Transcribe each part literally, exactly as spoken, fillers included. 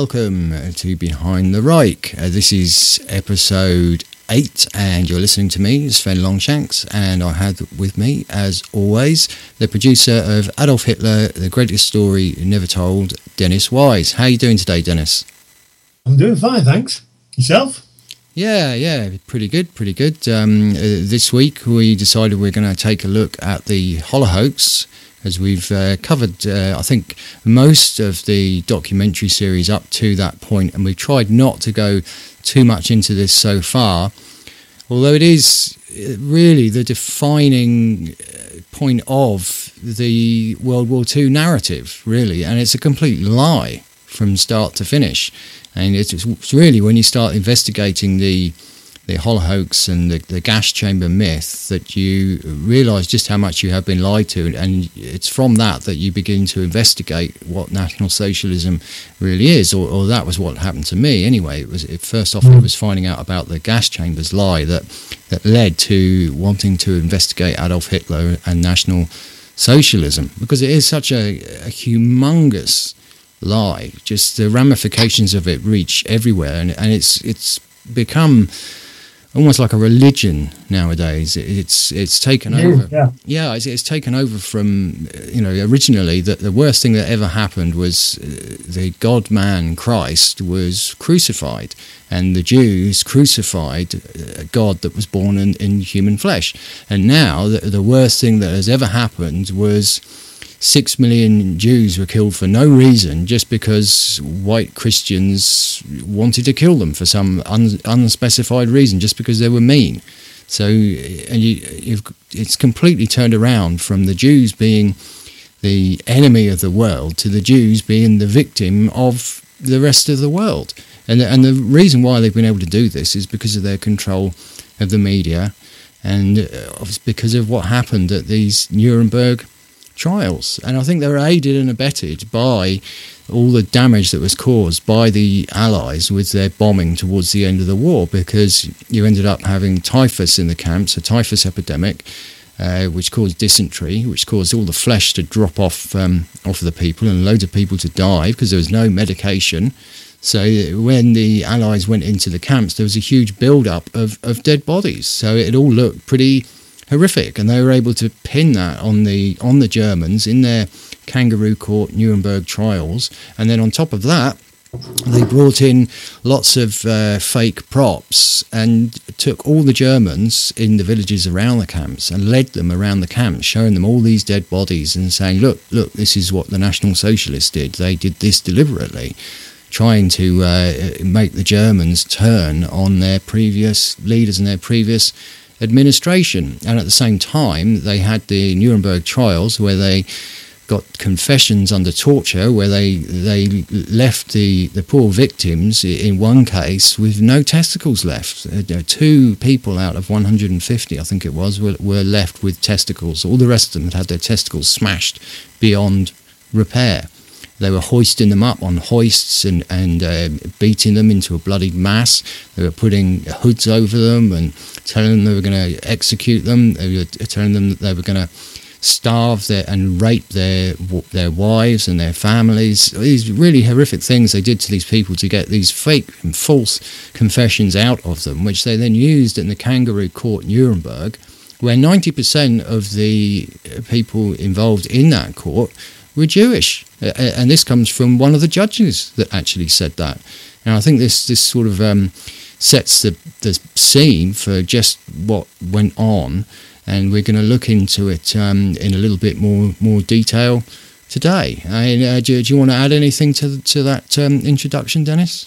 welcome to Behind the Reich. Uh, this is episode eight, and you're listening to me, Sven Longshanks, and I have with me, as always, the producer of Adolf Hitler, The Greatest Story Never Told, Dennis Wise. How are you doing today, Dennis? I'm doing fine, thanks. Yourself? Yeah, yeah, pretty good, pretty good. Um, uh, this week we decided we're going to take a look at the Holocaust, as we've uh, covered, uh, I think, most of the documentary series up to that point, and we've tried not to go too much into this so far, although it is really the defining point of the World War Two narrative, really, and it's a complete lie from start to finish. And it's, it's really when you start investigating the the Holocaust and the, the gas chamber myth that you realise just how much you have been lied to, and it's from that that you begin to investigate what National Socialism really is, or, or that was what happened to me anyway. It was it, first off, it was finding out about the gas chambers lie that that led to wanting to investigate Adolf Hitler and National Socialism, because it is such a, a humongous lie. Just the ramifications of it reach everywhere, and, and it's it's become almost like a religion nowadays. It's it's taken yeah, over. Yeah, yeah it's, it's taken over from, you know, originally that the worst thing that ever happened was the God-man Christ was crucified, and the Jews crucified a God that was born in, in human flesh. And now the, the worst thing that has ever happened was Six million Jews were killed for no reason, just because white Christians wanted to kill them for some un, unspecified reason, just because they were mean. So, and you, you've, it's completely turned around from the Jews being the enemy of the world to the Jews being the victim of the rest of the world. And the, and the reason why they've been able to do this is because of their control of the media, and it's because of what happened at these Nuremberg trials. And I think they were aided and abetted by all the damage that was caused by the Allies with their bombing towards the end of the war, because you ended up having typhus in the camps, a typhus epidemic, uh, which caused dysentery, which caused all the flesh to drop off um, off of the people, and loads of people to die because there was no medication. So when the Allies went into the camps, there was a huge build-up of, of dead bodies. So it all looked pretty horrific, and they were able to pin that on the on the Germans in their kangaroo court Nuremberg trials. And then on top of that, they brought in lots of uh, fake props and took all the Germans in the villages around the camps and led them around the camps, showing them all these dead bodies and saying, look, look, this is what the National Socialists did. They did this deliberately, trying to uh, make the Germans turn on their previous leaders and their previous administration. And at the same time, they had the Nuremberg trials where they got confessions under torture, where they they left the, the poor victims in one case with no testicles left. Uh, two people out of one hundred fifty, I think it was, were, were left with testicles. All the rest of them had had their testicles smashed beyond repair. They were hoisting them up on hoists and, and uh, beating them into a bloody mass. They were putting hoods over them and telling them they were going to execute them. They were telling them that they were going to starve their, and rape their their wives and their families. These really horrific things they did to these people to get these fake and false confessions out of them, which they then used in the kangaroo court Nuremberg, where ninety percent of the people involved in that court were Jewish. And this comes from one of the judges that actually said that. And I think this this sort of um, sets the, the scene for just what went on, and we're going to look into it um, in a little bit more more detail today. I, uh, do, do you want to add anything to to that um, introduction, Dennis?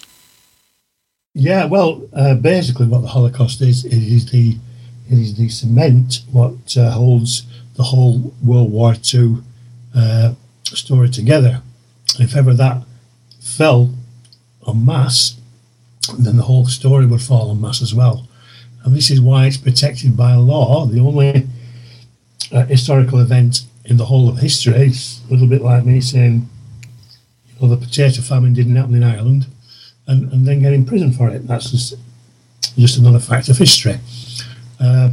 Yeah, well, uh, basically what the Holocaust is, it is the, it is the cement what uh, holds the whole World War Two uh, story together. If ever that fell en masse, then the whole story would fall en masse as well. And this is why it's protected by law. The only uh, historical event in the whole of history, it's a little bit like me saying, you know, the potato famine didn't happen in Ireland, and, and then get in prison for it. That's just, just another fact of history. Uh,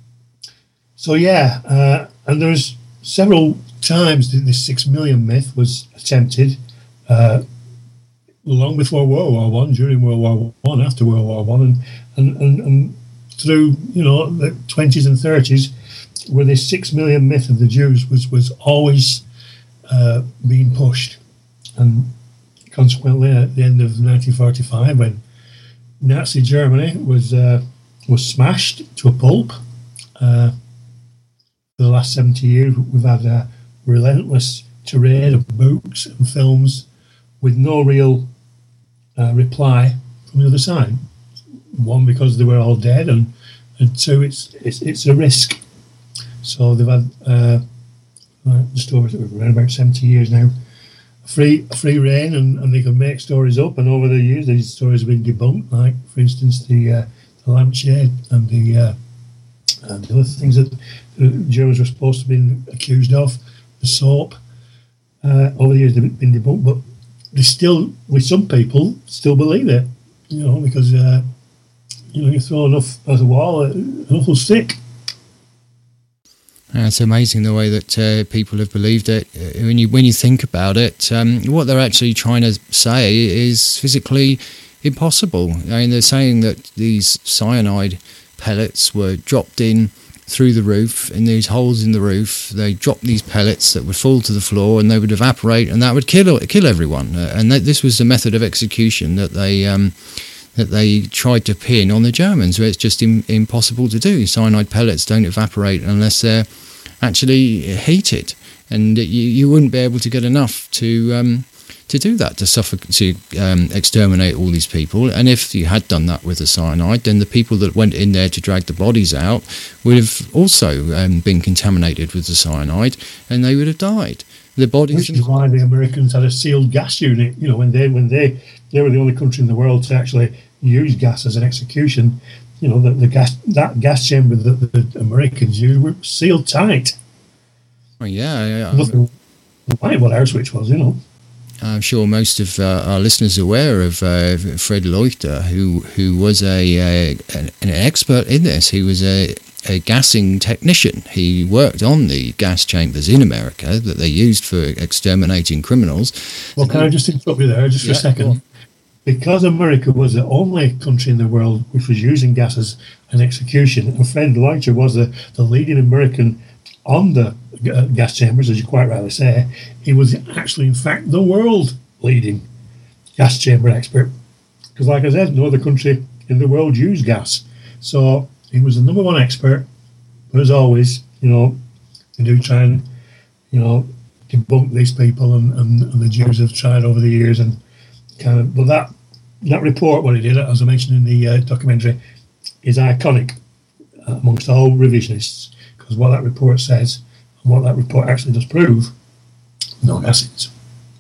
so yeah, uh, and there's several times that this six million myth was attempted. Uh, long before World War One, during World War One, after World War One, and, and, and, and through, you know, the twenties and thirties, where this six million myth of the Jews was, was always uh, being pushed. And consequently, at the end of nineteen forty-five, when Nazi Germany was uh, was smashed to a pulp, uh, for the last seventy years, we've had a relentless tirade of books and films with no real uh, reply from the other side. One, because they were all dead, and, and two, it's, it's it's a risk. So they've had uh, just over around about seventy years now, free free reign, and, and they can make stories up. And over the years, these stories have been debunked. Like, for instance, the, uh, the lampshade and the uh, and the other things that the Germans were supposed to have been accused of, the soap. Uh, over the years, they've been debunked, but they still, with some people, still believe it. You know, because uh, you know, you throw enough at the wall, enough will stick. Uh, it's amazing the way that uh, people have believed it. Uh, when you when you think about it, um, what they're actually trying to say is physically impossible. I mean, they're saying that these cyanide pellets were dropped in through the roof, in these holes in the roof. They dropped these pellets that would fall to the floor, and they would evaporate, and that would kill kill everyone. Uh, and that, this was the method of execution that they um, that they tried to pin on the Germans, where it's just im- impossible to do. Cyanide pellets don't evaporate unless they're actually heated, and you, you wouldn't be able to get enough to um, to do that, to suffer, to um, exterminate all these people. And if you had done that with the cyanide, then the people that went in there to drag the bodies out would have also um, been contaminated with the cyanide, and they would have died. The bodies. Which is why the Americans had a sealed gas unit. You know, when they when they they were the only country in the world to actually use gas as an execution. You know, the, the gas that gas chamber that the Americans used were sealed tight. Oh, yeah, yeah. Nothing like what Auschwitz was, you know. I'm sure most of uh, our listeners are aware of uh, Fred Leuchter, who who was a, a an, an expert in this. He was a, a gassing technician. He worked on the gas chambers in America that they used for exterminating criminals. Well, can I just interrupt you there just for yeah, a second? Well, because America was the only country in the world which was using gas as an execution, and Fred Leuchter was the, the leading American on the uh, gas chambers, as you quite rightly say, he was actually, in fact, the world leading gas chamber expert. Because, like I said, no other country in the world used gas. So he was the number one expert. But as always, you know, they do try and, you know, debunk these people, and, and, and the Jews have tried over the years, and kind of. But that that report, what he did, as I mentioned in the uh, documentary, is iconic amongst all revisionists. Because what that report says, and what that report actually does prove, no gases.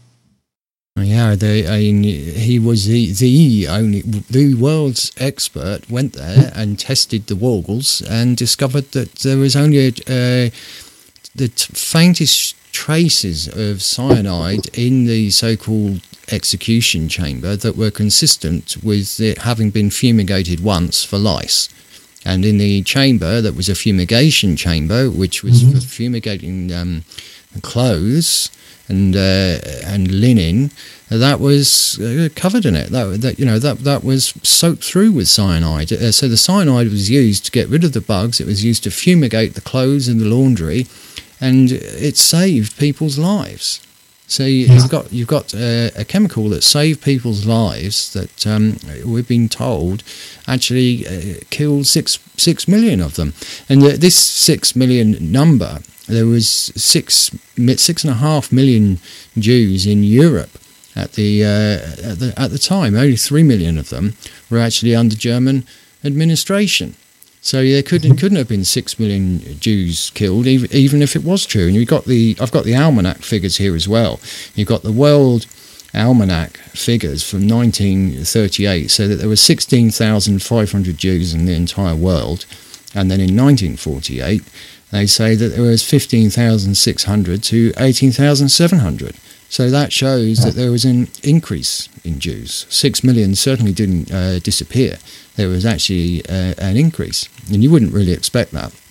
Yeah, they, I mean, he was the, the only, the world's expert went there and tested the walls and discovered that there was only a, uh, the t- faintest traces of cyanide in the so-called execution chamber that were consistent with it having been fumigated once for lice. And in the chamber, that was a fumigation chamber, which was mm-hmm. for fumigating um, clothes and uh, and linen, that was uh, covered in it. That, that you know that that was soaked through with cyanide. Uh, so the cyanide was used to get rid of the bugs. It was used to fumigate the clothes and the laundry, and it saved people's lives. So you, yeah. you've got you've got a, a chemical that saved people's lives that um, we've been told actually uh, killed six six million of them, and uh, this six million number, there was six six and a half million Jews in Europe at the uh, at the at the time. Only three million of them were actually under German administration. So there couldn't couldn't have been six million Jews killed, even even if it was true. And you've got the I've got the almanac figures here as well. You've got the World Almanac figures from nineteen thirty-eight, so that there were sixteen thousand five hundred Jews in the entire world, and then in nineteen forty-eight they say that there was fifteen thousand six hundred to eighteen thousand seven hundred. So that shows that there was an increase in Jews. Six million certainly didn't uh, disappear. There was actually uh, an increase, and you wouldn't really expect that.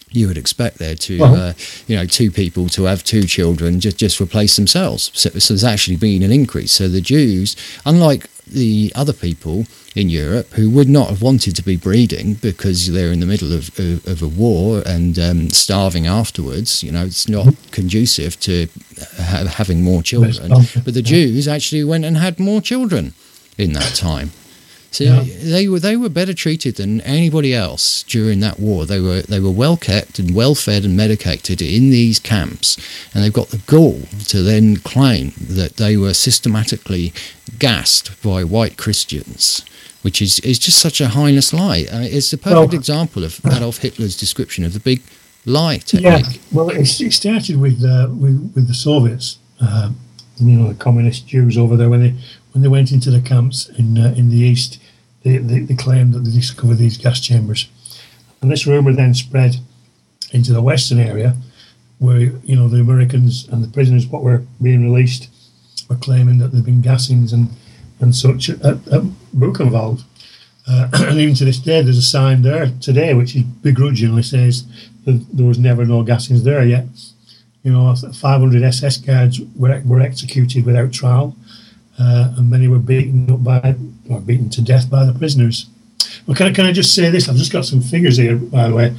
You would expect there to, Well, uh, you know, two people to have two children just, just replace themselves. So, so there's actually been an increase. So the Jews, unlike the other people in Europe who would not have wanted to be breeding because they're in the middle of, of, of a war and um, starving afterwards, you know, it's not conducive to ha- having more children. But the Jews actually went and had more children in that time. So yeah. they were they were better treated than anybody else during that war. They were they were well kept and well fed and medicated in these camps, and they've got the gall to then claim that they were systematically gassed by white Christians, which is, is just such a heinous lie. I mean, it's the perfect well, example of Adolf Hitler's description of the big lie technique. Yeah, well, it, it started with uh, with with the Soviets, uh, you know, the communist Jews over there when they. When they went into the camps in uh, in the east, they, they, they claimed that they discovered these gas chambers, and this rumor then spread into the western area, where you know the Americans and the prisoners what were being released were claiming that there'd been gassings and and such at, at Buchenwald, uh, and even to this day, there's a sign there today which is begrudgingly says that there was never no gassings there yet. You know, five hundred S S guards were were executed without trial. Uh, and many were beaten up by, or beaten to death by the prisoners. Well, can I, can I just say this? I've just got some figures here, by the way.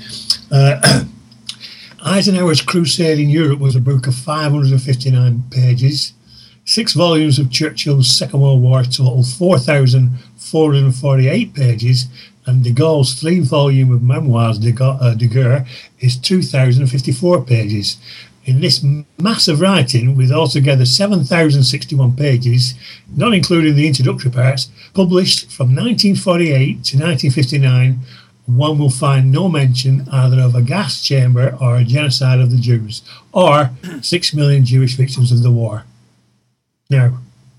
Uh, Eisenhower's Crusade in Europe was a book of five hundred fifty-nine pages. Six volumes of Churchill's Second World War total four thousand four hundred forty-eight pages, and de Gaulle's three-volume of memoirs, de, Ga- uh, de Guerre, is two thousand fifty-four pages. In this massive writing, with altogether seven thousand sixty-one pages, not including the introductory parts, published from nineteen forty-eight to nineteen fifty-nine, one will find no mention either of a gas chamber or a genocide of the Jews, or six million Jewish victims of the war. Now,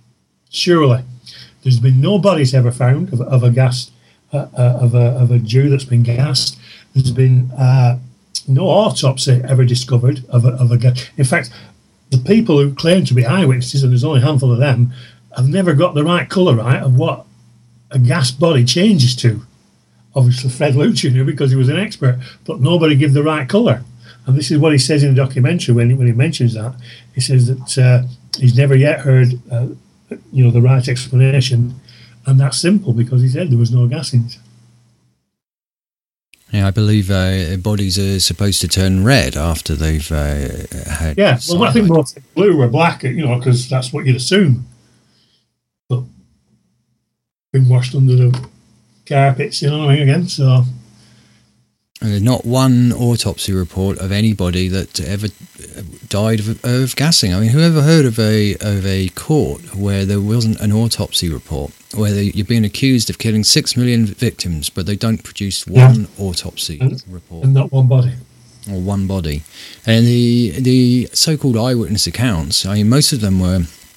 surely, there's been no bodies ever found of, of a gas, uh, uh, of, a, of a Jew that's been gassed. There's been... Uh, no autopsy ever discovered of a, of a gas. In fact, the people who claim to be eyewitnesses, and there's only a handful of them, have never got the right colour right of what a gas body changes to. Obviously, Fred Lucia knew because he was an expert, but nobody gave the right colour. And this is what he says in the documentary when he, when he mentions that. He says that uh, he's never yet heard, uh, you know, the right explanation, and that's simple because he said there was no gassings. Yeah, I believe uh, bodies are supposed to turn red after they've uh, had. Yeah, well, cyanide. I think most blue or black, you know, because that's what you'd assume. But been washed under the carpets, you know what I mean? Again, so. Uh, not one autopsy report of anybody that ever died of, of gassing. I mean, whoever heard of a of a court where there wasn't an autopsy report, where they, you're being accused of killing six million victims, but they don't produce one yeah. autopsy and, report, and not one body, or one body, and the the so-called eyewitness accounts. I mean, most of them were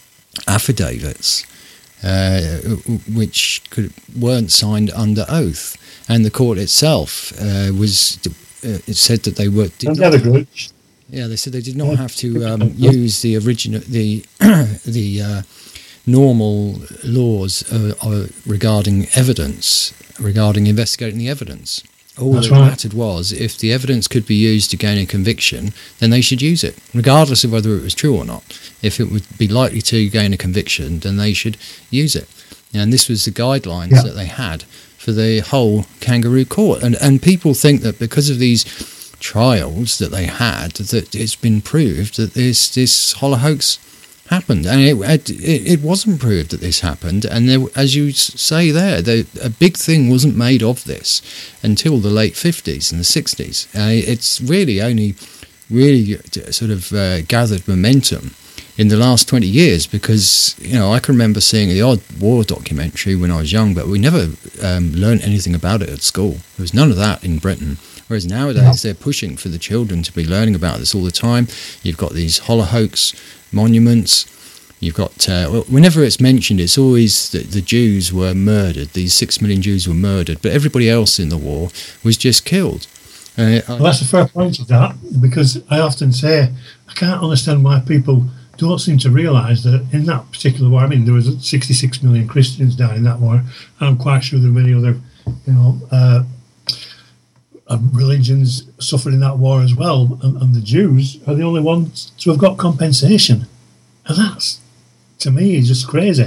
affidavits, uh, which could, weren't signed under oath. And the court itself uh, was uh, it said that they were. Did not, yeah, they said they did not have to um, use the original the the uh, normal laws uh, uh, regarding evidence, regarding investigating the evidence. All That's that right. mattered was if the evidence could be used to gain a conviction, then they should use it, regardless of whether it was true or not. If it would be likely to gain a conviction, then they should use it. And this was the guidelines yeah. that they had for the whole kangaroo court. And and people think that because of these trials that they had, that it's been proved that this, this hollow hoax happened. And it, it, it wasn't proved that this happened. And there, as you say there, there, a big thing wasn't made of this until the late fifties and the sixties. Uh, it's really only really sort of uh, gathered momentum in the last twenty years, because, you know, I can remember seeing the odd war documentary when I was young, but we never um, learned anything about it at school. There was none of that in Britain. Whereas nowadays they're pushing for the children to be learning about this all the time. You've got these hollow hoax monuments. You've got, uh, whenever it's mentioned, it's always that the Jews were murdered. These six million Jews were murdered, but everybody else in the war was just killed. Uh, well, that's a fair point to that, because I often say I can't understand why people don't seem to realise that in that particular war, I mean, there was sixty-six million Christians died in that war, and I'm quite sure there were many other, you know, uh, religions suffered in that war as well, and, and the Jews are the only ones to have got compensation. And that's, to me, is just crazy.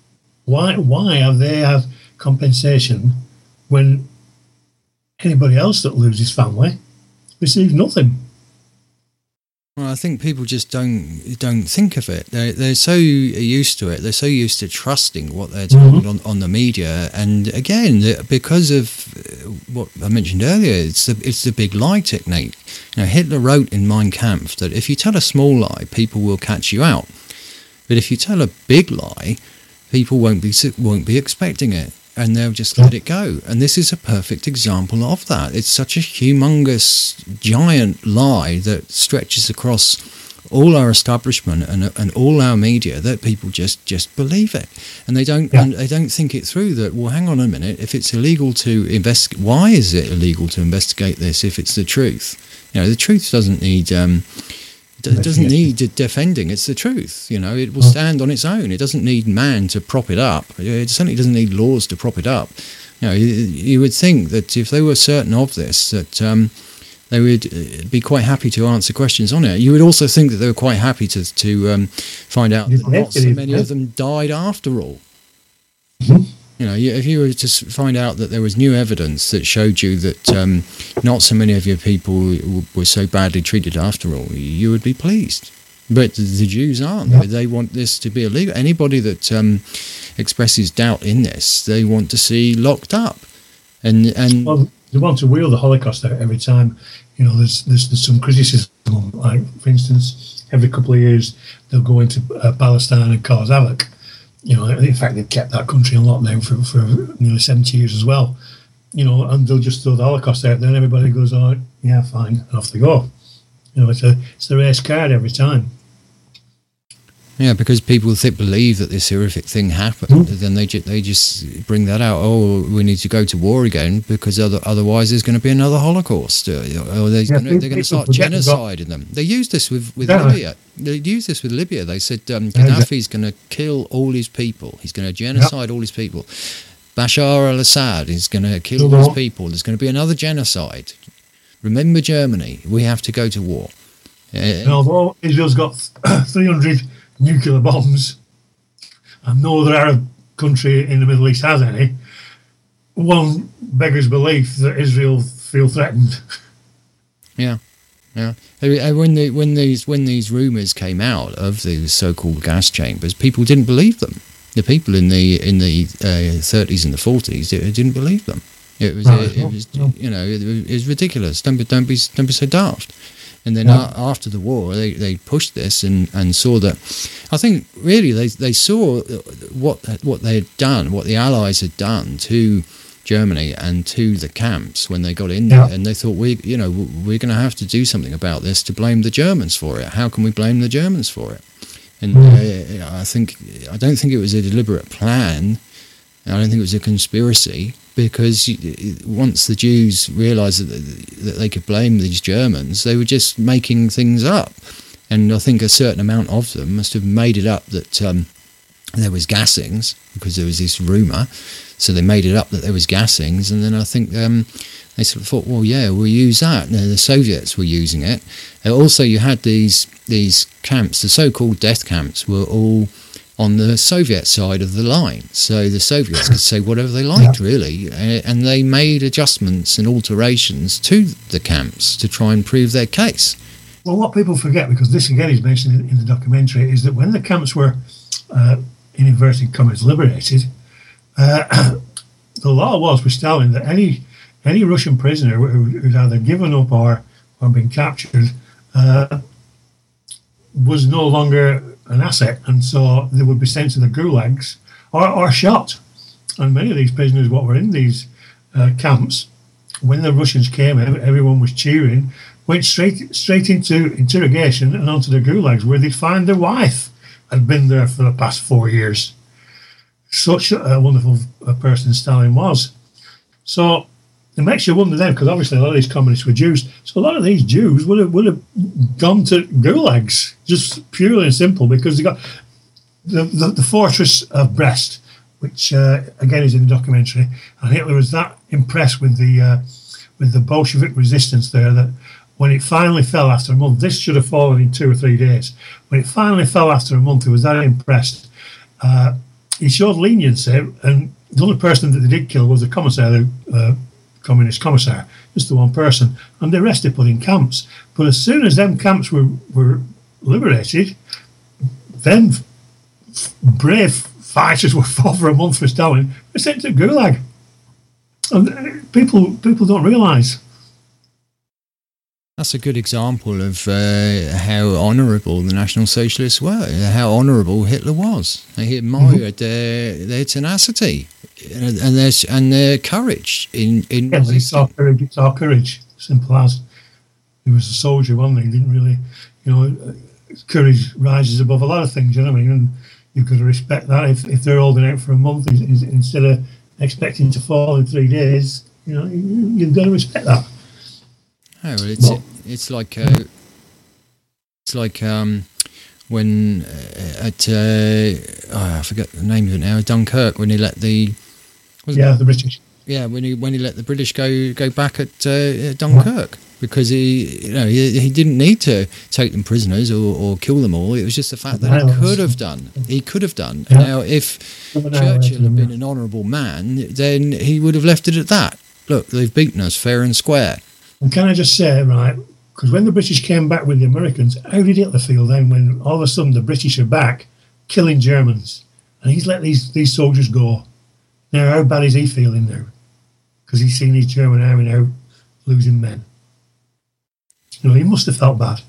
Why, why have they had compensation when anybody else that loses family receives nothing? Well, I think people just don't don't think of it. They're, they're so used to it. They're so used to trusting what they're told mm-hmm. on, on the media. And again, because of what I mentioned earlier, it's the, it's the big lie technique. You know, Hitler wrote in Mein Kampf that if you tell a small lie, people will catch you out. But if you tell a big lie, people won't be won't be expecting it, and they'll just let it go. And this is a perfect example of that. It's such a humongous, giant lie that stretches across all our establishment and and all our media that people just, just believe it, and they don't yeah. and they don't think it through. That, well, hang on a minute. If it's illegal to investigate, why is it illegal to investigate this? If it's the truth, you know, the truth doesn't need. Um, It doesn't need defending. It's the truth. You know, it will stand on its own. It doesn't need man to prop it up. It certainly doesn't need laws to prop it up. You know, you, you would think that if they were certain of this, that um, they would be quite happy to answer questions on it. You would also think that they were quite happy to to um, find out that not so many of them died after all. Mm-hmm. You know, if you were to find out that there was new evidence that showed you that um, not so many of your people were so badly treated after all, you would be pleased. But the Jews aren't. Yeah. They want this to be illegal. Anybody that um, expresses doubt in this, they want to see locked up. And and well, they want to wheel the Holocaust out every time. You know, there's there's, there's some criticism. Like, for instance, every couple of years they'll go into uh, Palestine and cause havoc. You know, in fact, they've kept that country in lockdown for, for nearly seventy years as well. You know, and they'll just throw the Holocaust out there and everybody goes, oh, yeah, fine, and off they go. You know, it's a it's the race card every time. Yeah, because people th- believe that this horrific thing happened, mm-hmm. then they ju- they just bring that out. Oh, we need to go to war again because other- otherwise there's going to be another Holocaust. Uh, or they're yeah, going to start genociding them. They used this with, with yeah. Libya. They used this with Libya. They said um, Gaddafi's going to kill all his people. He's going to genocide yep. all his people. Bashar al-Assad is going to kill all his people. There's going to be another genocide. Remember Germany. We have to go to war. Uh, and although Israel's got three hundred nuclear bombs, and no other Arab country in the Middle East has any, one beggars belief that Israel feel threatened. Yeah, yeah. When the when these when these rumours came out of the so-called gas chambers, people didn't believe them. The people in the in the uh, thirties and the forties didn't believe them. It was no, it, it was no. you know it, it was ridiculous. Don't be don't be don't be so daft. And then yeah. a- after the war, they, they pushed this and, and saw that. I think really they they saw what what they had done, what the Allies had done to Germany and to the camps when they got in there, yeah. and they thought we you know we're going to have to do something about this to blame the Germans for it. How can we blame the Germans for it? And mm. uh, I think I don't think it was a deliberate plan. I don't think it was a conspiracy, because once the Jews realised that they could blame these Germans, they were just making things up. And I think a certain amount of them must have made it up that um, there was gassings, because there was this rumour. So they made it up that there was gassings, and then I think um, they sort of thought, well, yeah, we'll use that. And the Soviets were using it. And also, you had these these camps, the so-called death camps, were all on the Soviet side of the line. So the Soviets could say whatever they liked, yeah. really. And they made adjustments and alterations to the camps to try and prove their case. Well, what people forget, because this again is mentioned in, in the documentary, is that when the camps were, uh, in inverted commas, liberated, uh, the law was for Stalin that any any Russian prisoner who, who's either given up or, or been captured uh, was no longer an asset, and so they would be sent to the gulags or, or shot. And many of these prisoners, what were in these uh, camps, when the Russians came, everyone was cheering, went straight straight into interrogation and onto the gulags, where they'd find their wife had been there for the past four years. Such a wonderful person Stalin was. So it makes you wonder then, because obviously a lot of these communists were Jews, so a lot of these Jews would have would have gone to gulags, just purely and simple, because they got the the, the fortress of Brest, which uh, again is in the documentary, and Hitler was that impressed with the uh, with the Bolshevik resistance there that when it finally fell after a month, this should have fallen in two or three days. When it finally fell after a month, he was that impressed. Uh, he showed leniency, and the only person that they did kill was the commissar, the uh, communist commissar, just the one person, and the rest they put in camps. But as soon as them camps were, were liberated, them f- brave fighters were fought for a month for Stalin, were sent to Gulag. And people, people don't realise. That's a good example of uh, how honourable the National Socialists were, how honourable Hitler was. He admired mm-hmm. their their tenacity and, and their and their courage in in. Yeah, he saw courage. He saw courage. Simple as. He was a soldier, wasn't he? He didn't really, you know, courage rises above a lot of things. You know what I mean? And you've got to respect that. If if they're holding out for a month instead of expecting to fall in three days, you know, you've got to respect that. Oh, well, it's it, it's like uh, it's like um, when uh, at uh, oh, I forget the name of it now, Dunkirk, when he let the yeah it? the British yeah when he when he let the British go go back at uh, Dunkirk because he you know he, he didn't need to take them prisoners or, or kill them all. It was just the fact that he could have done. He could have done. Yeah. Now, if Churchill had been an honourable man, then he would have left it at that. Look, they've beaten us fair and square. And can I just say, right, because when the British came back with the Americans, how did Hitler feel then when all of a sudden the British are back killing Germans and he's let these, these soldiers go? Now, how bad is he feeling now? Because he's seen his German army now losing men. You know, he must have felt bad.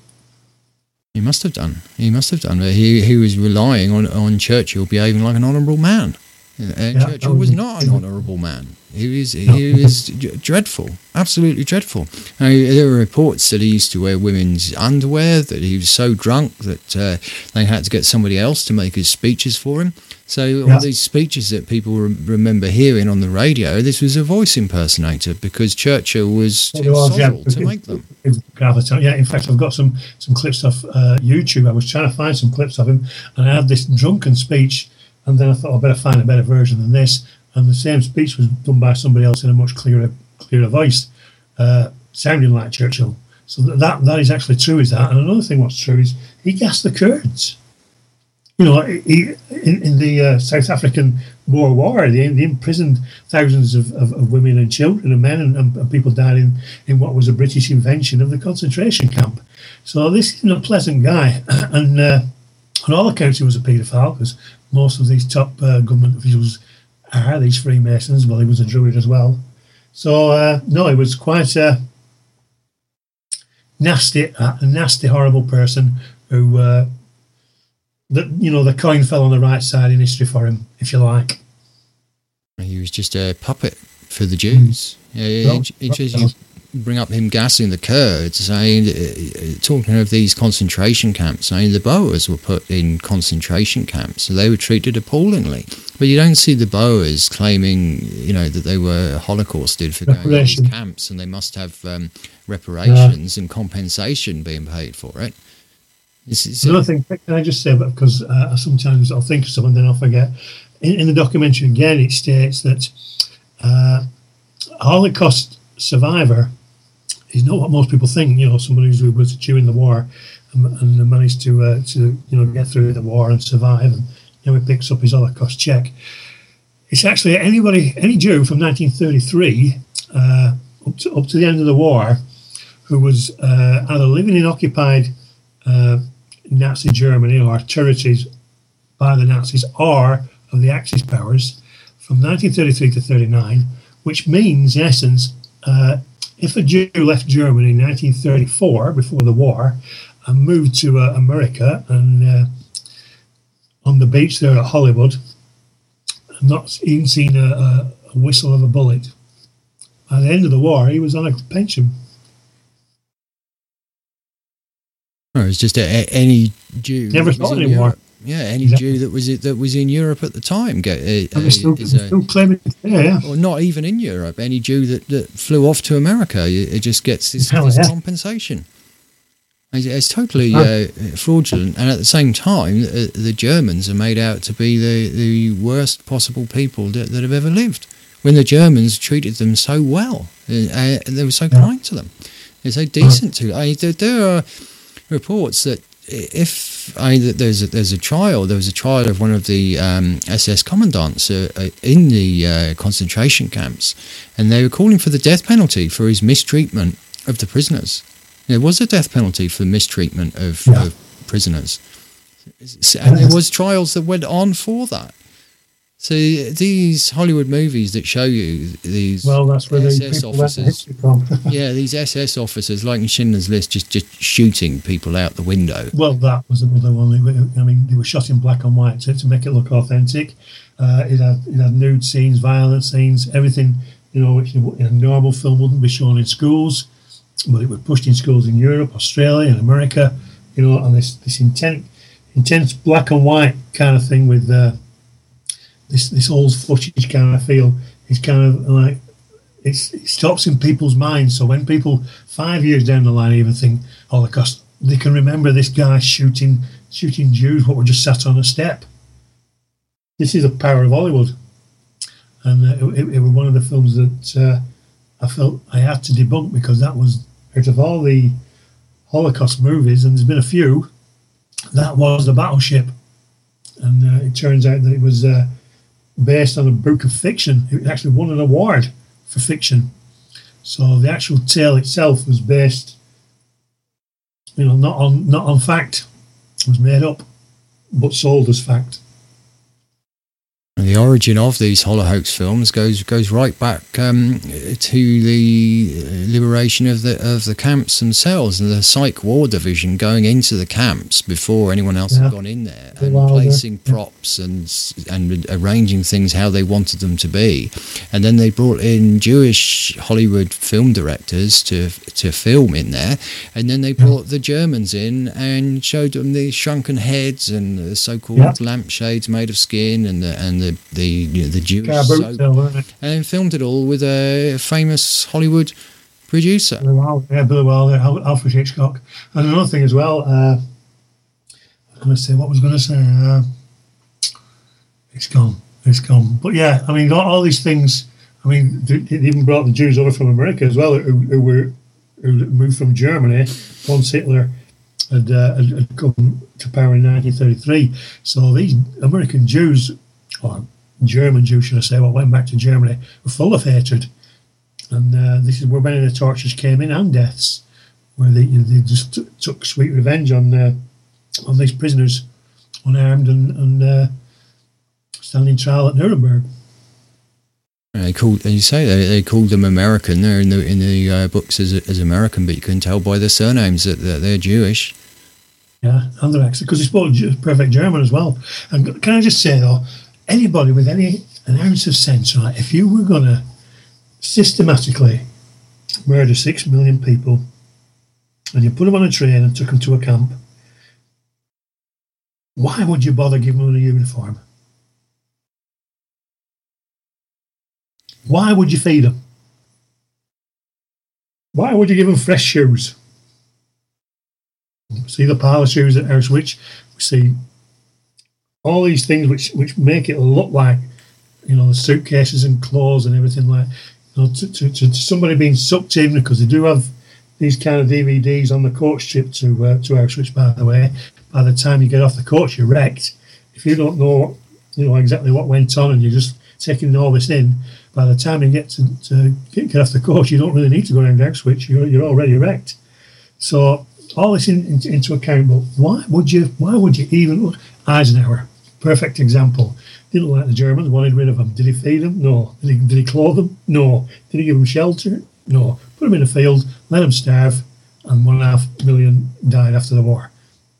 He must have done. He must have done. But he, he was relying on, on Churchill behaving like an honourable man. And yeah, Churchill was not an honourable man. He was he was dreadful, absolutely dreadful. Now, there were reports that he used to wear women's underwear, that he was so drunk that uh, they had to get somebody else to make his speeches for him. So yeah. all these speeches that people re- remember hearing on the radio, this was a voice impersonator because Churchill was too was, yeah. to it, make them. It, it, yeah, in fact, I've got some, some clips off uh, YouTube. I was trying to find some clips of him, and I had this drunken speech, and then I thought I'd better find a better version than this. And the same speech was done by somebody else in a much clearer, clearer voice, uh, sounding like Churchill. So that that is actually true, is that? And another thing what's true is he gassed the Kurds. You know, he, in, in the uh, South African Boer War, they, they imprisoned thousands of, of, of women and children and men, and, and, and people died in, in what was a British invention of the concentration camp. So this isn't a pleasant guy. And uh, on all accounts, he was a paedophile, because most of these top uh, government officials are these Freemasons. Well, he was a Druid as well. So, uh, no, he was quite a nasty, a nasty, horrible person who, uh, that you know, the coin fell on the right side in history for him, if you like. He was just a puppet for the Jews. Mm. Yeah, well, it, it, you bring up him gassing the Kurds, saying, uh, talking of these concentration camps, saying the Boers were put in concentration camps, so they were treated appallingly. But you don't see the Boers claiming, you know, that they were holocausted for going to these camps, and they must have um, reparations yeah. and compensation being paid for it. It's, it's Another thing, can I just say, because uh, sometimes I'll think of something, then I'll forget. In, in the documentary, again, it states that uh, a Holocaust survivor is not what most people think. You know, somebody who was a Jew in the war and, and managed to uh, to you know get through the war and survive, and now he picks up his Holocaust check. It's actually anybody, any Jew from nineteen thirty-three uh, up to up to the end of the war, who was uh, either living in occupied uh, Nazi Germany or territories by the Nazis or of the Axis powers from nineteen thirty-three to thirty-nine, which means in essence. Uh, If a Jew left Germany in nineteen thirty-four, before the war, and moved to uh, America and uh, on the beach there at Hollywood, and not even seen a, a, a whistle of a bullet, by the end of the war, he was on a pension. Oh, it's just a, a, any Jew. Never thought anymore. Yeah, any exactly. Jew that was that was in Europe at the time. Get, uh, and still, is a, still claiming it there, yeah. Or not even in Europe. Any Jew that, that flew off to America, it just gets this, Hell, this yeah. compensation. It's, it's totally uh, fraudulent. And at the same time, the, the Germans are made out to be the, the worst possible people that, that have ever lived. when the Germans treated them so well. Uh, they were so yeah. kind to them. They're so decent to them. I, there, there are reports that if I, there's a, there's a trial, there was a trial of one of the um, S S commandants uh, uh, in the uh, concentration camps, and they were calling for the death penalty for his mistreatment of the prisoners. There was a death penalty for mistreatment of, yeah. of prisoners, and there was trials that went on for that. So these Hollywood movies that show you these well, that's where S S officers, from. yeah, these S S officers like in Schindler's List, just just shooting people out the window. Well, that was another one. I mean, they were shot in black and white to, to make it look authentic. Uh, it had it had nude scenes, violent scenes, everything. You know, which in a normal film wouldn't be shown in schools, but it was pushed in schools in Europe, Australia, and America. You know, and this this intense intense black and white kind of thing with. Uh, This this old footage kind of feel is kind of like it's, it stops in people's minds. So when people five years down the line even think Holocaust, they can remember this guy shooting shooting Jews what were just sat on a step. This is the power of Hollywood, and uh, it, it was one of the films that uh, I felt I had to debunk because that was out of all the Holocaust movies, and there's been a few, that was the Battleship, and uh, it turns out that it was. Uh, based on a book of fiction. It actually won an award for fiction. So the actual tale itself was based, you know, not on not on fact. It was made up, but sold as fact. And the origin of these Holocaust films goes goes right back um, to the liberation of the of the camps themselves and the Psych War Division going into the camps before anyone else yeah. had gone in there and Wilder. placing props yeah. and and arranging things how they wanted them to be, and then they brought in Jewish Hollywood film directors to to film in there, and then they brought yeah. the Germans in and showed them the shrunken heads and the so-called yeah. lampshades made of skin and the and the the you know, the Jewish soap, still, and filmed it all with a famous Hollywood producer. Billy Wilder, yeah, Billy Wilder, Alfred Hitchcock, and another thing as well. Uh, I was going to say what I was going to say. Uh, it's gone. It's gone. But yeah, I mean, all, all these things. I mean, it even brought the Jews over from America as well, who, who were who moved from Germany once Hitler had, uh, had come to power in nineteen thirty-three. So these American Jews, or German Jews, should I say, well, went back to Germany, were full of hatred. And uh, this is where many of the tortures came in, and deaths, where they, they just t- took sweet revenge on uh, on these prisoners, unarmed and, and uh, standing trial at Nuremberg. And they called, as you say, they, they called them American. They're in the in the uh, books as as American, but you can tell by their surnames that they're, they're Jewish. Yeah, and their accent, because they spoke perfect German as well. And can I just say though, anybody with any an ounce of sense, right? If you were going to systematically murder six million people, and you put them on a train and took them to a camp, why would you bother giving them a uniform? Why would you feed them? Why would you give them fresh shoes? See the parlour shoes at Auschwitz. We see all these things which, which make it look like, you know, the suitcases and clothes and everything like, you know, to, to, to somebody being sucked in, because they do have these kind of D V Ds on the coach trip to uh, to Auschwitz, by the way. By the time you get off the coach, you're wrecked. If you don't know, you know, exactly what went on and you're just taking all this in, by the time you get to, to get off the coach, you don't really need to go down to Auschwitz. You're, you're already wrecked. So all this in, in, into account, but why would you? Why would you even? Eisenhower, perfect example. Didn't like the Germans, wanted rid of them. Did he feed them? No. Did he, did he clothe them? No. Did he give them shelter? No. Put them in a field, let them starve, and one and a half million died after the war.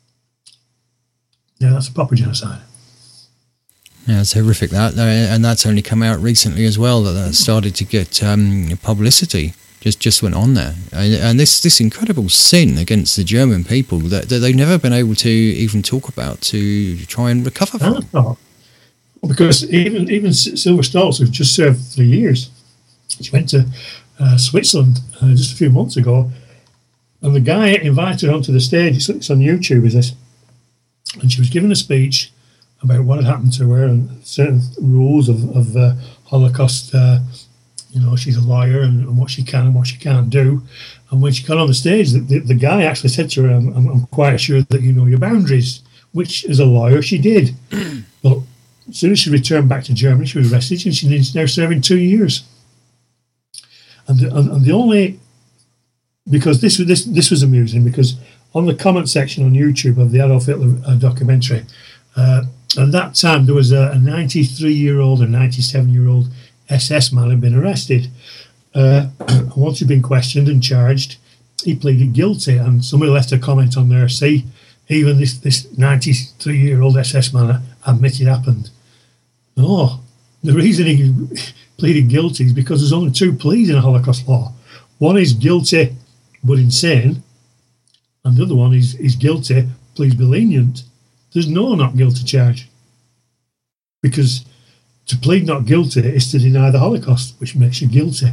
Yeah, that's a proper genocide. Yeah, it's horrific, that, and that's only come out recently as well, that that started to get um, publicity, just just went on there. And, and this this incredible sin against the German people that, that they've never been able to even talk about to try and recover from. No, because even, even Silver Stoltz, who just served three years, she went to uh, Switzerland uh, just a few months ago, and the guy invited her onto the stage, it's, it's on YouTube, is this, and she was giving a speech about what had happened to her and certain rules of, of uh, Holocaust, uh, you know, she's a liar and, and what she can and what she can't do. And when she got on the stage, the, the, the guy actually said to her, I'm, I'm quite sure that you know your boundaries, which as a lawyer she did. But as soon as she returned back to Germany, she was arrested and she's now serving two years. And the, and, and the only, because this, this, this was amusing, because on the comment section on YouTube of the Adolf Hitler uh, documentary, uh, at that time there was a ninety-three-year-old and ninety-seven-year-old S S man had been arrested. Uh, and once he'd been questioned and charged, he pleaded guilty. And somebody left a comment on there, see, even this, this ninety-three-year-old S S man admitted it happened. No, the reason he pleaded guilty is because there's only two pleas in a Holocaust law. One is guilty but insane, and the other one is, is guilty, please be lenient. There's no not guilty charge. Because to plead not guilty is to deny the Holocaust, which makes you guilty.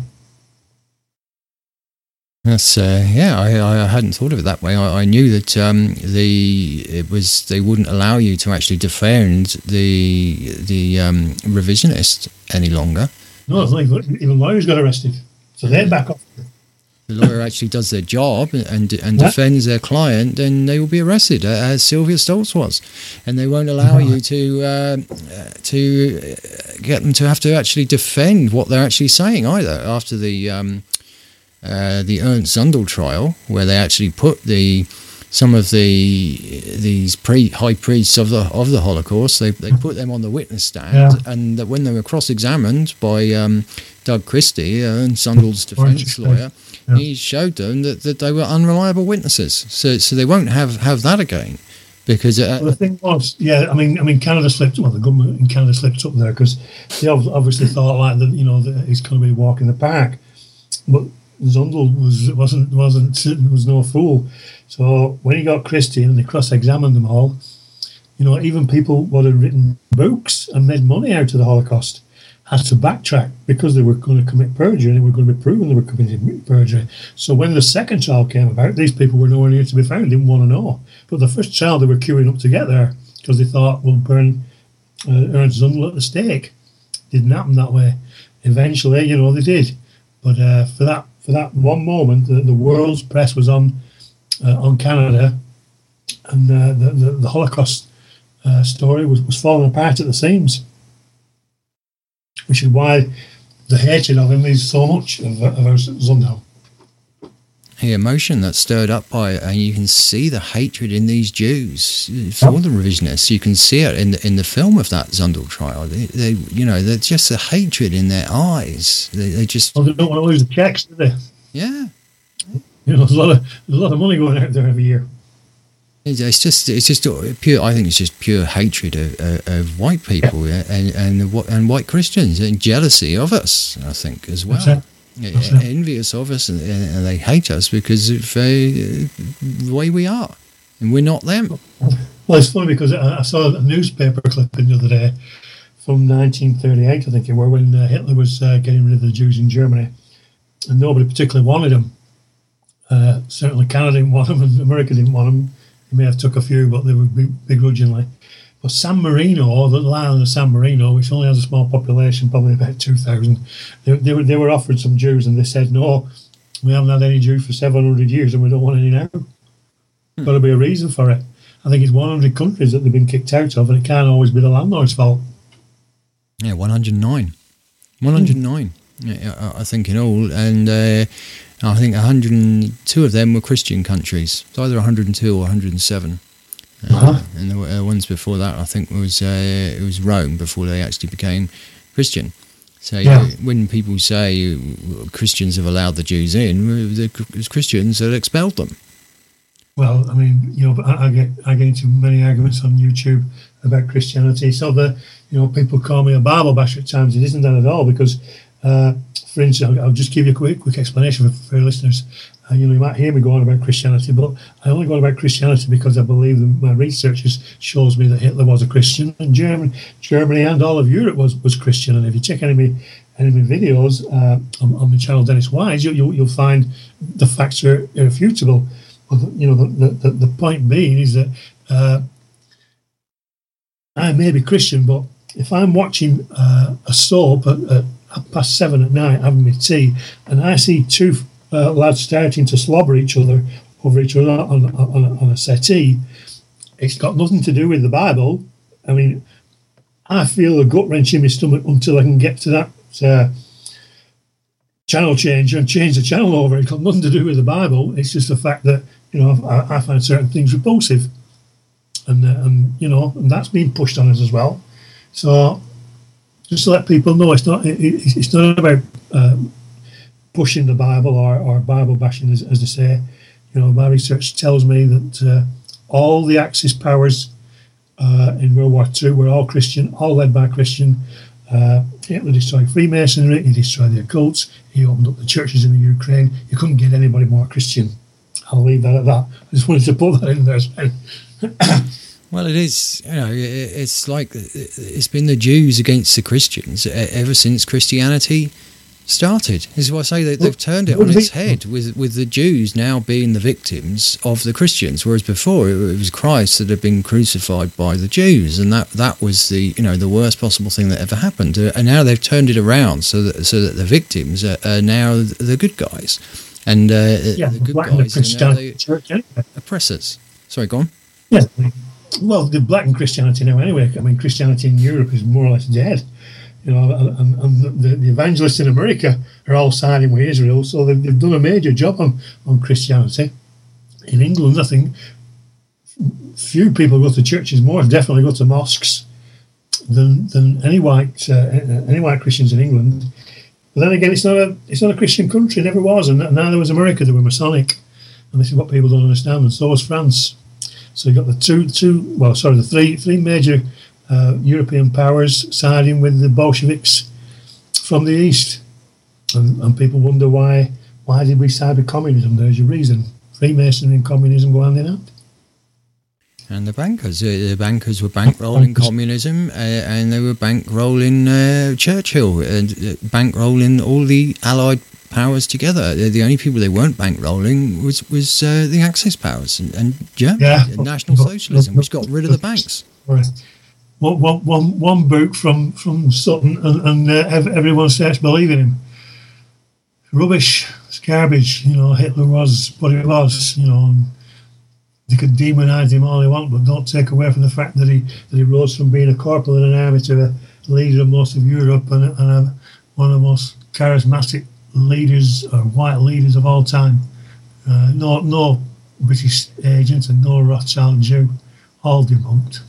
That's uh, yeah. I, I hadn't thought of it that way. I, I knew that um, the it was they wouldn't allow you to actually defend the the um, revisionist any longer. No, it's like even lawyers got arrested, so they're back off. The lawyer actually does their job and and Yeah. defends their client, then they will be arrested, uh, as Sylvia Stoltz was, and they won't allow Right. you to uh, to uh, get them to have to actually defend what they're actually saying either. After the um, uh, the Ernst Zundel trial, where they actually put the some of the these pre high priests of the of the Holocaust, they they put them on the witness stand, Yeah. and that when they were cross-examined by um, Doug Christie, Ernst Zundel's defense lawyer. Yeah. He showed them that, that they were unreliable witnesses, so so they won't have, have that again, because uh, Well, the thing was, yeah, I mean, I mean, Canada slipped. Well, the government in Canada slipped up there because they ob- obviously thought like that, you know, that he's going to be walking the park, but Zundel was wasn't wasn't was no fool. So when he got Christie and they cross-examined them all, you know, even people who had written books and made money out of the Holocaust had to backtrack because they were going to commit perjury and it were going to be proven they were committing perjury. So when the second trial came about, these people were nowhere near to be found, didn't want to know. But the first trial, they were queuing up to get there because they thought, we'll burn uh, Ernst Zundel at the stake. Didn't happen that way. Eventually, you know, they did. But uh, for that for that one moment, the, the world's press was on uh, on Canada, and uh, the, the, the Holocaust uh, story was, was falling apart at the seams. Which is why the hatred of him is so much of, of Ernst Zundel. the emotion that's stirred up by it, and you can see the hatred in these Jews for the revisionists. You can see it in the, in the film of that Zundel trial. They, they you know, they're just the hatred in their eyes. They, they just Well, they don't want to lose the checks, do they? yeah. You know, there's a lot of there's a lot of money going out there every year. It's just, it's just pure. I think it's just pure hatred of, of, of white people, yeah. and and and white Christians, and jealousy of us. I think as well, That's it. That's it. envious of us, and, and they hate us because of uh, the way we are, and we're not them. Well, it's funny because I, I saw a newspaper clipping the other day from nineteen thirty-eight, I think it was, when uh, Hitler was uh, getting rid of the Jews in Germany, and nobody particularly wanted them. Uh, certainly, Canada didn't want them, and America didn't want them. They may have took a few, but they were begrudgingly. But San Marino, the island of San Marino, which only has a small population, probably about two thousand, they, they, were, they were offered some Jews, and they said, no, we haven't had any Jews for seven hundred years, and we don't want any now. Hmm. Got to be a reason for it. I think it's one hundred countries that they've been kicked out of, and it can't always be the landlord's fault. Yeah, one hundred nine. one hundred nine, hmm. yeah, I think, in all. And uh, I think one hundred two of them were Christian countries. It's either one hundred two or one hundred seven. Uh, uh-huh. And the uh, ones before that, I think, was uh, it was Rome before they actually became Christian. So yeah. uh, when people say uh, Christians have allowed the Jews in, the Christians had expelled them. Well, I mean, you know, I, I get I get into many arguments on YouTube about Christianity. So the you know people call me a Bible basher at times. It isn't that at all, because, uh, for instance, I'll, I'll just give you a quick quick explanation for, for your listeners. Uh, you know, you might hear me go on about Christianity, but I only go on about Christianity because I believe that my research shows me that Hitler was a Christian, and Germany, Germany and all of Europe was, was Christian. And if you check any of my, any of my videos uh, on, on my channel, Dennis Wise, you, you, you'll find the facts are irrefutable. Well, you know, the, the, the point being is that uh, I may be Christian, but if I'm watching uh, a soap at, at half past seven at night having my tea, and I see two uh, lads starting to slobber each other over each other on, on, on a settee, it's got nothing to do with the Bible. I mean, I feel a gut wrench in my stomach until I can get to that uh, channel changer and change the channel over. It's got nothing to do with the Bible. It's just the fact that, you know, I, I find certain things repulsive, and uh, and you know, and that's being pushed on us as well. So just to let people know, it's not it, it's not about um, pushing the Bible or, or Bible bashing, as, as they say. You know, my research tells me that uh, all the Axis powers uh, in World War Two were all Christian, all led by Christian. Uh, Hitler destroyed Freemasonry, he destroyed the occults, he opened up the churches in the Ukraine. You couldn't get anybody more Christian. I'll leave that at that. I just wanted to put that in there. Well, it is, you know, it's like it's been the Jews against the Christians ever since Christianity started. This is why I say that they've turned it on its head, with with the Jews now being the victims of the Christians, whereas before it was Christ that had been crucified by the Jews, and that that was the, you know, the worst possible thing that ever happened. And now they've turned it around so that so that the victims are, are now the good guys, and uh, yeah, the good black guys and are now the church, anyway. oppressors. Sorry, go on. Yeah, well, the black and Christianity now anyway. I mean, Christianity in Europe is more or less dead. You know, and, and the, the evangelists in America are all siding with Israel, so they've, they've done a major job on, on Christianity. In England, I think few people go to churches more, definitely go to mosques, than than any white uh, any white Christians in England. But then again, it's not a it's not a Christian country, it never was, and neither was America. They were Masonic, and this is what people don't understand. And so was France. So you got the two two well, sorry, the three three major Uh, European powers siding with the Bolsheviks from the East, and, and people wonder why why did we side with communism? There's your reason. Freemasonry and communism go hand in hand. And the bankers, uh, the bankers were bankrolling communism, uh, and they were bankrolling uh, Churchill, and uh, bankrolling all the Allied powers together. The, the only people they weren't bankrolling was was uh, the Axis powers and, and Germany, yeah, and National but, Socialism, but, which got rid of the banks. Right. One, one, one, one book from, from Sutton, and, and uh, everyone starts believing him. Rubbish, it's garbage. You know, Hitler was what he was. You know, and they could demonise him all they want, but don't take away from the fact that he that he rose from being a corporal in an army to a leader of most of Europe, and, and a, one of the most charismatic leaders or white leaders of all time. Uh, no, no British agent and no Rothschild Jew, all debunked.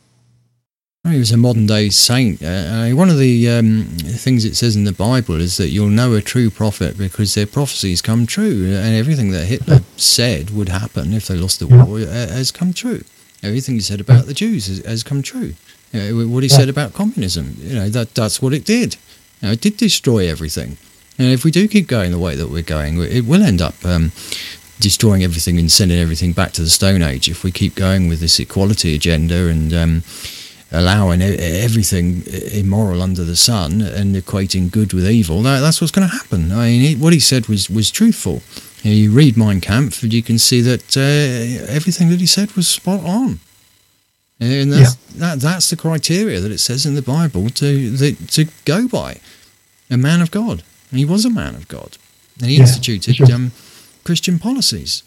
He was a modern-day saint. Uh, one of the um, things it says in the Bible is that you'll know a true prophet because their prophecies come true, and everything that Hitler said would happen if they lost the war uh, has come true. Everything he said about the Jews has, has come true. You know, what he said about communism, you know, that that's what it did. You know, it did destroy everything. And if we do keep going the way that we're going, it will end up um, destroying everything and sending everything back to the Stone Age if we keep going with this equality agenda and Um, allowing everything immoral under the sun and equating good with evil. That, that's what's going to happen. I mean, he, what he said was, was truthful. You know, you read Mein Kampf and you can see that uh, everything that he said was spot on. And that's, yeah. that, that's the criteria that it says in the Bible to the, to go by. A man of God. And he was a man of God. And he yeah, instituted sure. um, Christian policies.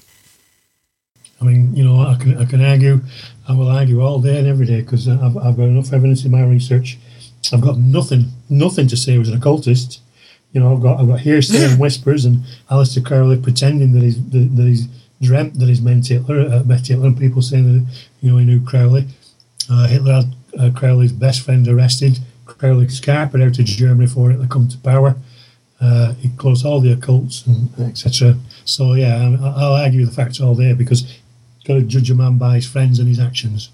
I mean, you know, I can I can argue, I will argue all day and every day because I've, I've got enough evidence in my research. I've got nothing, nothing to say he was an occultist. You know, I've got I've got hearsay and whispers and Aleister Crowley pretending that he's that, that he's dreamt that he's met Hitler, uh, met Hitler, and people saying that, you know, he knew Crowley. Uh, Hitler had uh, Crowley's best friend arrested. Crowley scarpered out to Germany for Hitler come to power. Uh, he closed all the occults and et cetera. So yeah, I, I'll argue the facts all day because got to judge a man by his friends and his actions.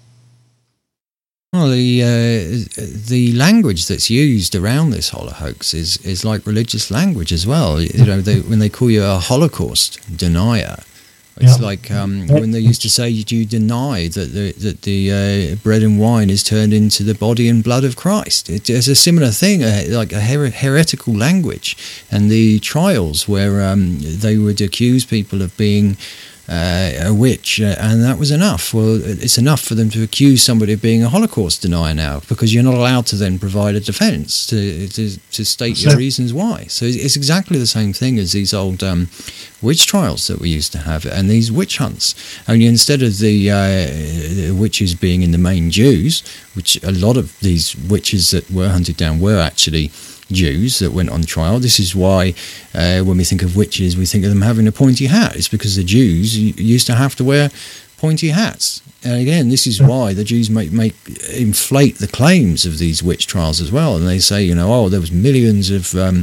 Well, the uh, the language that's used around this holocaust is is like religious language as well. You know, they, when they call you a Holocaust denier, it's yeah. like um, when they used to say you deny that the that the uh, bread and wine is turned into the body and blood of Christ. It, it's a similar thing, like a her- heretical language, and the trials where um, they would accuse people of being uh, a witch, uh, and that was enough. Well, it's enough for them to accuse somebody of being a Holocaust denier now, because you're not allowed to then provide a defence to, to to state your reasons why. So it's exactly the same thing as these old um, witch trials that we used to have, and these witch hunts. Only instead of the, uh, the witches being in the main Jews, which a lot of these witches that were hunted down were actually Jews that went on trial. This is why uh, when we think of witches, we think of them having a pointy hat. It's because the Jews used to have to wear pointy hats. And again, this is why the Jews make, make inflate the claims of these witch trials as well. And they say, you know, oh, there was millions of, um,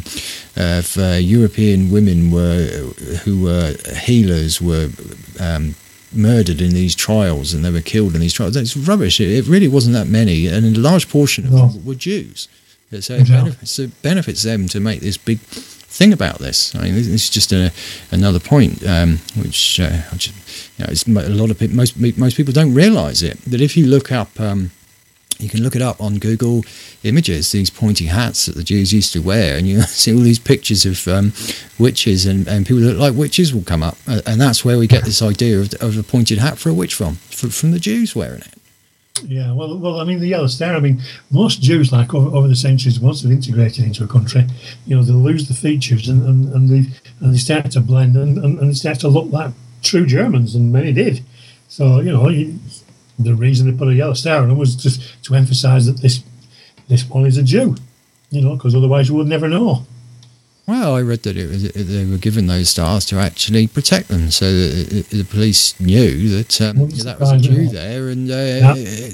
of uh, European women were who were healers were um, murdered in these trials, and they were killed in these trials. That's rubbish. It, it really wasn't that many, and a large portion of no. them were Jews. So it benefits, it benefits them to make this big thing about this. I mean, this is just a, another point, um, which, uh, which you know, it's a lot of people, most most people don't realise it. That if you look up, um, you can look it up on Google Images, these pointy hats that the Jews used to wear, and you see all these pictures of um, witches, and, and people that look like witches will come up, and that's where we get this idea of, of a pointed hat for a witch from, from, from the Jews wearing it. Yeah, well, well, I mean, the Yellow Star, I mean, most Jews, like, over, over the centuries, once they're integrated into a country, you know, they'll lose the features, and, and, and, they, and they start to blend, and, and, and they start to look like true Germans, and many did. So, you know, you, the reason they put a Yellow Star on them was just to emphasise that this this one is a Jew, you know, because otherwise you would never know. Well, I read that it was, they were given those stars to actually protect them, so that the police knew that um, well, that was a Jew there, and uh, yeah.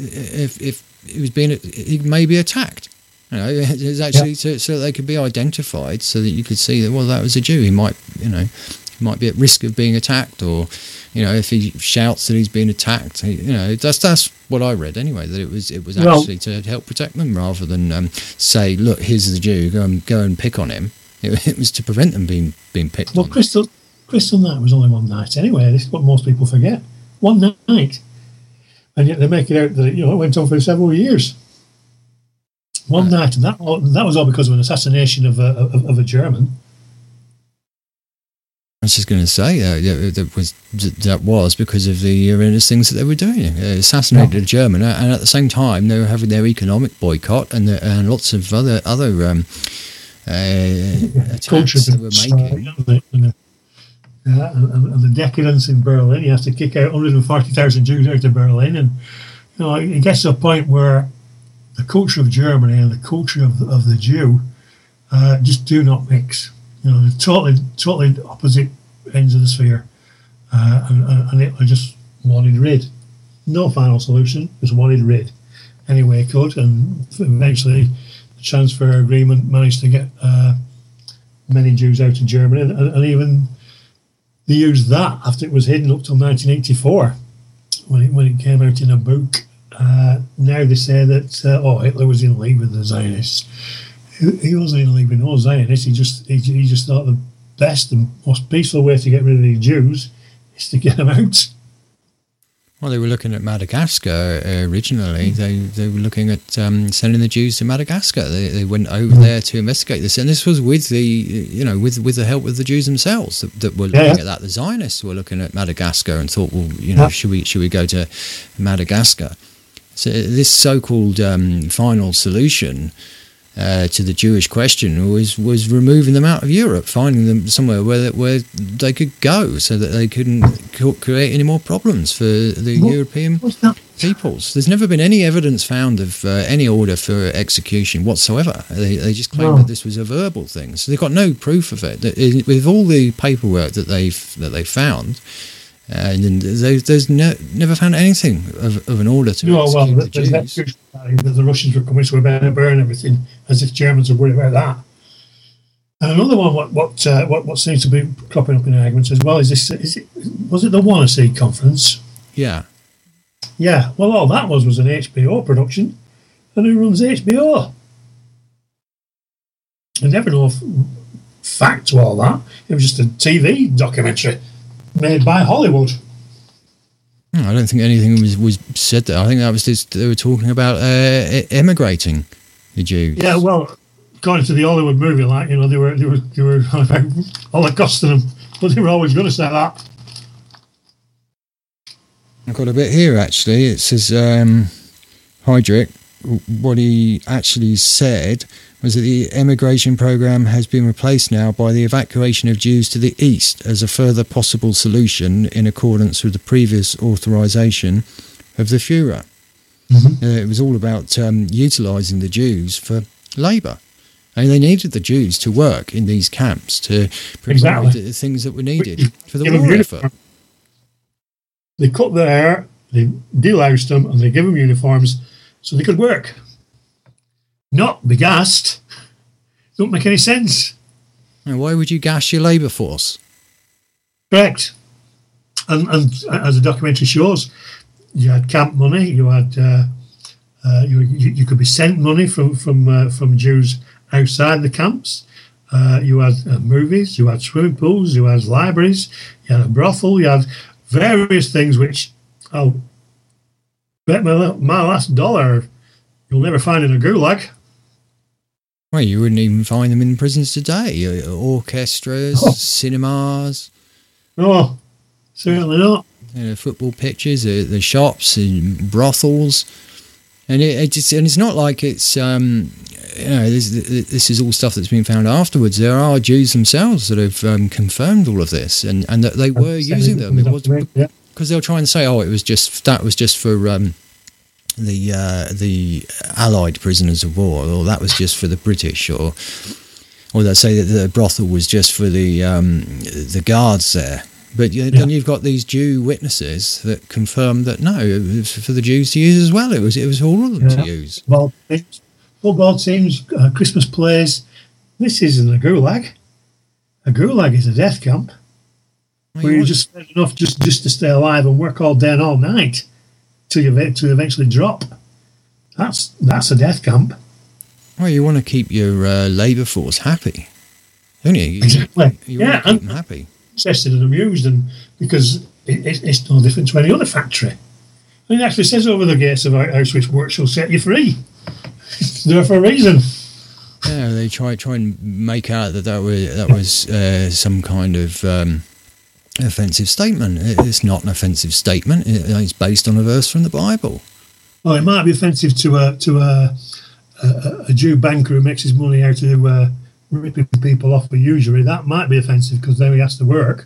if if he was being, he may be attacked. You know, it's actually yeah. so, so they could be identified, so that you could see that, well, that was a Jew. He might, you know, he might be at risk of being attacked, or, you know, if he shouts that he's being attacked, he, you know, that's that's what I read anyway. That it was it was actually well, to help protect them, rather than um, say, look, here's the Jew, go and go and pick on him. It was to prevent them being being picked well, on. Well, Crystal, Crystal Night was only one night anyway. This is what most people forget. One night. And yet they make it out that it, you know, it went on for several years. One right. night. And that that was all because of an assassination of a, of, of a German. I was just going to say uh, that was that was because of the horrendous things that they were doing. They assassinated yeah. a German, and at the same time they were having their economic boycott, and, the, and lots of other other um, Uh, attacks that were making. Uh, yeah, and, and the decadence in Berlin. You have to kick out one hundred forty thousand Jews out of Berlin, and you know it gets to a point where the culture of Germany and the culture of of the Jew uh, just do not mix. You know, they're totally totally opposite ends of the sphere, uh, and, and Hitler just wanted rid. No final solution, just wanted rid any way he could, and eventually. Transfer agreement managed to get uh, many Jews out of Germany, and, and even they used that after it was hidden up till nineteen eighty-four when it when it came out in a book. Uh, now they say that uh, oh, Hitler was in league with the Zionists. He, he wasn't in league with no Zionists. He just he, he just thought the best and most peaceful way to get rid of these Jews is to get them out. Well, they were looking at Madagascar uh, originally. They they were looking at um, sending the Jews to Madagascar. They they went over there to investigate this, and this was with the you know with with the help of the Jews themselves that, that were looking yeah. at that. The Zionists were looking at Madagascar and thought, well, you know, yeah. should we should we go to Madagascar? So this so-called um, final solution uh, to the Jewish question was was removing them out of Europe, finding them somewhere where where they could go, so that they couldn't create any more problems for the what, European peoples. There's never been any evidence found of uh, any order for execution whatsoever. They they just claim no. that this was a verbal thing, so they've got no proof of it. With all the paperwork that they've that they found. And they, there's no, never found anything of, of an order to no, execute well, the Jews. That the Russians were coming, so we're going to burn everything, as if Germans are worried about that. And another one, what what uh, what, what seems to be cropping up in arguments as well, is this: is it, was it the Wannsee conference? Yeah, yeah. Well, all that was was an H B O production, and who runs H B O? I never know if fact to all that. It was just a T V documentary. Made by Hollywood. I don't think anything was, was said there. I think that was just, they were talking about uh, emigrating the Jews. Yeah, well, according to the Hollywood movie, like you know, they were they were they were Holocausting them, but they were always going to say that. I've got a bit here, actually. It says, um, Heydrich, what he actually said was that the emigration program has been replaced now by the evacuation of Jews to the east as a further possible solution in accordance with the previous authorization of the Fuhrer. Mm-hmm. Uh, it was all about um, utilising the Jews for labour. And they needed the Jews to work in these camps to provide exactly. the things that were needed for the war effort. They cut their hair, they deloused them, and they give them uniforms so they could work. Not be gassed. Don't make any sense. And why would you gas your labour force? Correct. And, and as the documentary shows, you had camp money. You had uh, uh, you, you you could be sent money from from uh, from Jews outside the camps. Uh, you had uh, movies. You had swimming pools. You had libraries. You had a brothel. You had various things which I'll bet my, my last dollar you'll never find in a gulag. Well, you wouldn't even find them in prisons today. Orchestras, oh. cinemas. No, certainly not. You know, football pitches, the, the shops, and brothels, and it, it just, and it's not like it's um, you know this, this is all stuff that's been found afterwards. There are Jews themselves that have um, confirmed all of this, and, and that they were using them. It was because they'll try and say, oh, it was just that was just for um, the uh, the Allied prisoners of war, or that was just for the British, or or they'll say that the brothel was just for the um, the guards there. But you, yeah. then you've got these Jew witnesses that confirm that no, it was for the Jews to use as well. It was it was for all of them yeah. to use. Well, football teams, uh, Christmas plays. This isn't a gulag. A gulag is a death camp well, where you, you just spend enough just, just to stay alive and work all day and all night till you till you eventually drop. That's that's a death camp. Well, you want to keep your uh, labour force happy, don't you? you exactly. You yeah, want to keep them happy. Interested and amused, and because it, it, it's no different to any other factory. And it actually says over the gates of Auschwitz, work shall set you free. It's there for a reason. Yeah, they try try and make out that that was that was uh, some kind of um, offensive statement. It's not an offensive statement. It's based on a verse from the Bible. Well, it might be offensive to a to a a, a Jew banker who makes his money out of uh, ripping people off for usury. That might be offensive because then he has to work.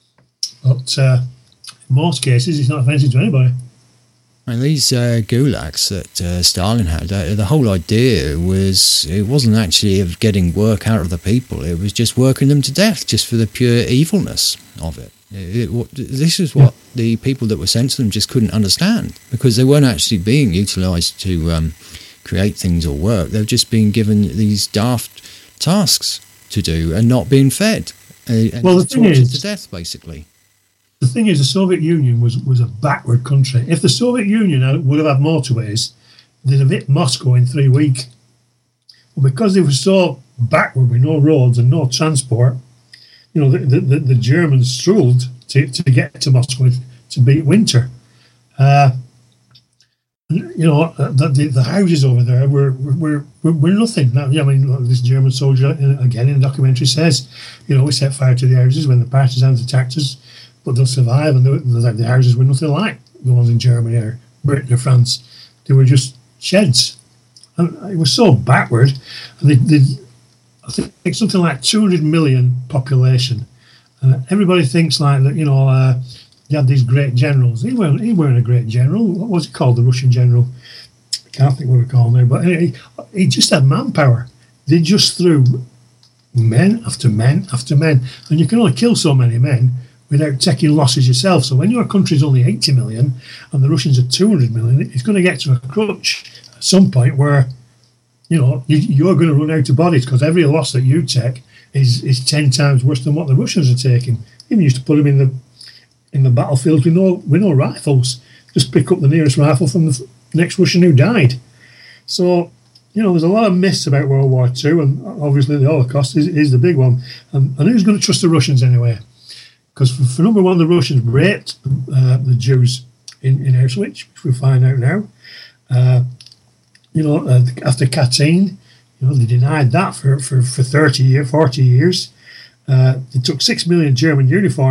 But uh, in most cases, it's not offensive to anybody. And these uh, gulags that uh, Stalin had, uh, the whole idea was it wasn't actually of getting work out of the people. It was just working them to death, just for the pure evilness of it. It, it, this is what yeah. the people that were sent to them just couldn't understand, because they weren't actually being utilised to um, create things or work. They were just being given these daft tasks to do and not being fed. Uh, and well, the thing is, to death, basically. The thing is, the Soviet Union was, was a backward country. If the Soviet Union had, would have had motorways, they'd have hit Moscow in three weeks. But because they were so backward with no roads and no transport, you know, the, the, the Germans struggled to, to get to Moscow to beat winter. Uh, you know, the, the, the houses over there were were, were, were nothing. Now, I mean, this German soldier, again, in the documentary says, you know, we set fire to the houses when the partisans attacked us, but they'll survive. And the, the, the houses were nothing like the ones in Germany or Britain or France. They were just sheds. And it was so backward. And they, they, I think something like two hundred million population. And everybody thinks like that, you know, uh, you had these great generals. He weren't, he weren't a great general. What was he called, the Russian general? I can't think what we're calling there. But he, he just had manpower. They just threw men after men after men. And you can only kill so many men without taking losses yourself. So when your country's only eighty million and the Russians are two hundred million, it's going to get to a crutch at some point where, you know, you, you're going to run out of bodies, because every loss that you take is, is ten times worse than what the Russians are taking. Even used to put them in the in the battlefield with no with no rifles. Just pick up the nearest rifle from the next Russian who died. So, you know, there's a lot of myths about World War Two, and obviously the Holocaust is, is the big one. And, and who's going to trust the Russians anyway? Because for, for number one, the Russians raped uh, the Jews in, in Auschwitz, which we find out now. Uh, you know, uh, after Katyn, you know, they denied that for, for, for thirty years, forty years. Uh, they took six million German uniforms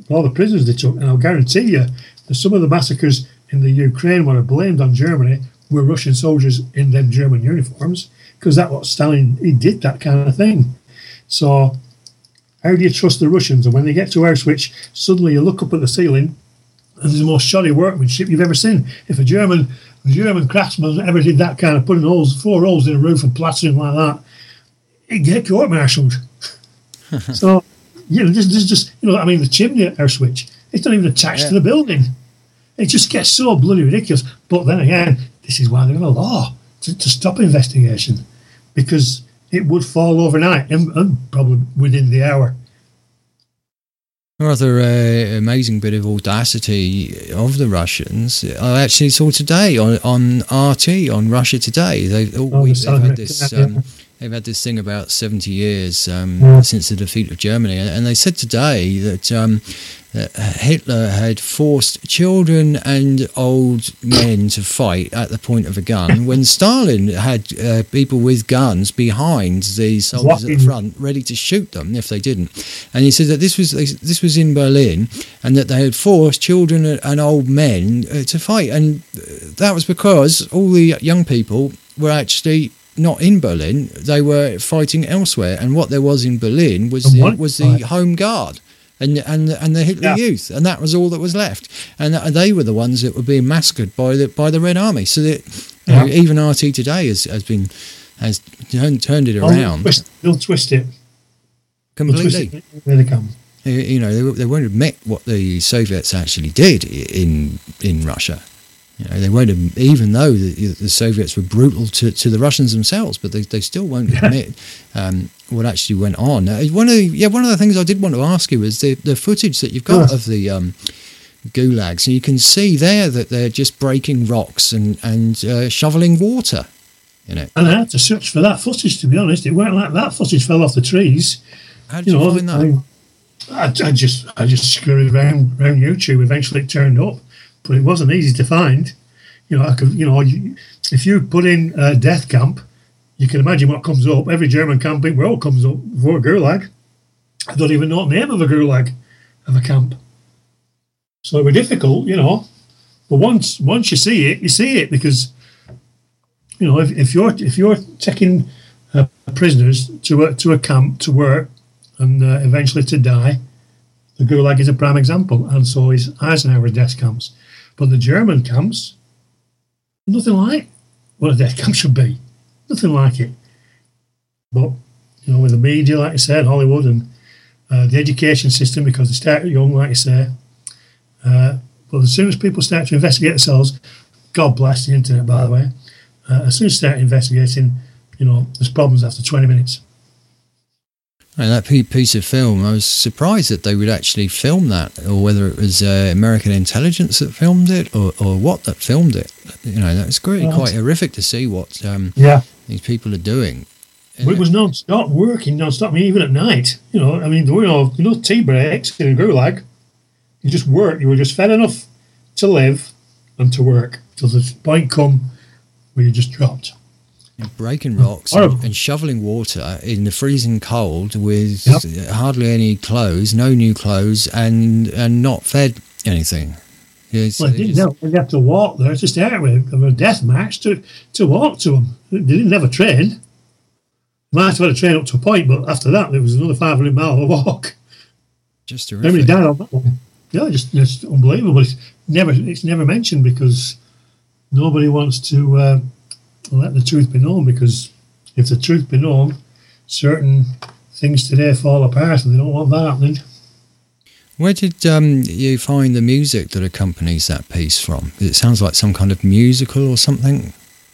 all the prisoners they took. And I'll guarantee you that some of the massacres in the Ukraine were blamed on Germany were Russian soldiers in them German uniforms, because that's what Stalin, he did that kind of thing. So how do you trust the Russians? And when they get to Auschwitz, suddenly you look up at the ceiling and there's the most shoddy workmanship you've ever seen. If a German a German craftsman ever did that kind of putting holes, four holes in a roof and plastering like that, he'd get court-martialed. So, you know, this is just, you know, I mean, the chimney at Auschwitz, it's not even attached yeah. to the building. It just gets so bloody ridiculous. But then again, this is why they've got a law to, to stop investigation, because it would fall overnight and, and probably within the hour. Rather uh, amazing bit of audacity of the Russians. I actually saw today on, on R T, on Russia Today, they've, oh, they've had this um, they've had this thing about seventy years um, yeah. since the defeat of Germany, and they said today that, um, that Hitler had forced children and old men to fight at the point of a gun, when Stalin had uh, people with guns behind the soldiers at the front, ready to shoot them if they didn't. And he said that this was this was in Berlin, and that they had forced children and old men uh, to fight, and that was because all the young people were actually not in Berlin; they were fighting elsewhere. And what there was in Berlin was the, was the Home Guard. And and and the Hitler yeah. Youth, and that was all that was left, and they were the ones that were being massacred by the by the Red Army. So that you yeah. know, even R T Today has has been has turned, turned it around. They'll twist, they'll twist it completely. Twist it. There they come. You know, they, they won't admit what the Soviets actually did in in Russia. You know, they won't, even though the, the Soviets were brutal to, to the Russians themselves, but they, they still won't admit um, what actually went on. Uh, one of the, yeah, one of the things I did want to ask you is the, the footage that you've got of the um, gulags, and you can see there that they're just breaking rocks and and uh, shoveling water in it. And I had to search for that footage. To be honest, it weren't like that footage fell off the trees. How did you, you know, find that? I, I just I just scurried around around YouTube. Eventually, it turned up. But it wasn't easy to find. You know, I could, you know, if you put in uh, death camp, you can imagine what comes up. Every German camp in the world comes up for a gulag. I don't even know the name of a gulag of a camp. So it was difficult, you know. But once once you see it, you see it, because, you know, if, if you're if you're taking uh, prisoners to a to a camp to work and uh, eventually to die, the gulag is a prime example, and so is Eisenhower's death camps. But the German camps, nothing like what a death camp should be. Nothing like it. But, you know, with the media, like you said, Hollywood, and uh, the education system, because they start young, like you say. Uh, but as soon as people start to investigate themselves, God bless the internet, by the way, uh, as soon as they start investigating, you know, there's problems after twenty minutes. And that piece of film, I was surprised that they would actually film that, or whether it was uh, American intelligence that filmed it, or, or what that filmed it. You know, that was really quite horrific to see what um, yeah. these people are doing. Well, it was non-stop working, non-stop. I mean, even at night, you know, I mean, there were no, you know, tea breaks in a gulag. You just worked. You were just fed enough to live and to work till the point come where you just dropped. Breaking rocks and, and shoveling water in the freezing cold with yep. hardly any clothes, no new clothes, and and not fed anything. It's, well, they didn't just, have, they had to walk there to start with, of a death match to, to walk to them. They didn't have a train. They might have had a train up to a point, but after that, there was another five hundred mile walk. Just terrific. Everybody died on that one. Yeah, just it's unbelievable. It's never it's never mentioned because nobody wants to. Uh, let the truth be known, because if the truth be known, certain things today fall apart, and they don't want that happening. Where did um, you find the music that accompanies that piece from? It sounds like some kind of musical or something.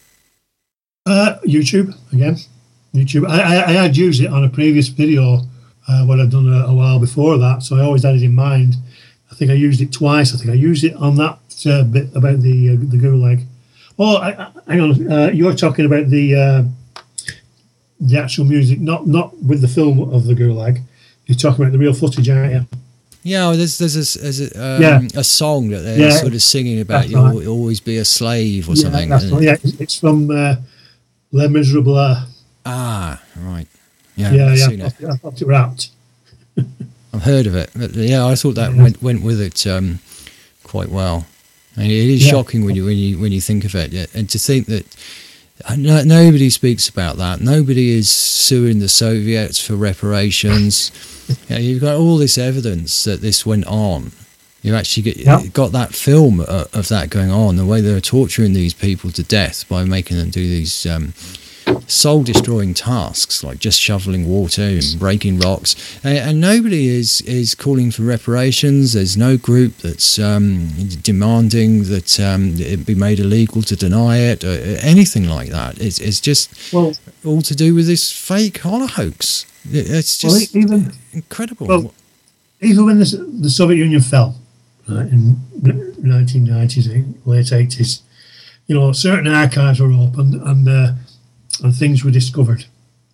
Uh, YouTube again. YouTube. I, I, I had used it on a previous video, uh, what I'd done a, a while before that, so I always had it in mind. I think I used it twice. I think I used it on that uh, bit about the uh, the gulag. Oh, I, I, hang on. Uh, you're talking about the uh, the actual music, not not with the film of the gulag. You're talking about the real footage, aren't you? Yeah, well, there's there's a there's a, um, yeah. a song that they're yeah. sort of singing about. You'll right. always be a slave or yeah, something. That's right. Yeah, it's from uh, Les Miserables. Ah, right. Yeah, yeah, I've yeah. seen I it. thought, I thought it wrapped. I've heard of it. But yeah, I thought that yeah. went went with it um, quite well. And it is yeah. shocking when you when you when you think of it, and to think that no, nobody speaks about that. Nobody is suing the Soviets for reparations. You know, you've got all this evidence that this went on. You actually get, yeah. got that film of, of that going on, the way they're torturing these people to death by making them do these um, soul-destroying tasks, like just shoveling water and breaking rocks. And, and nobody is, is calling for reparations. There's no group that's um, demanding that um, it be made illegal to deny it, or anything like that. It's, it's just well, all to do with this fake hollow hoax. It's just well, even, incredible. Well, even when the, the Soviet Union fell, right, in nineteen nineties, late eighties, you know, certain archives were opened and uh, and things were discovered.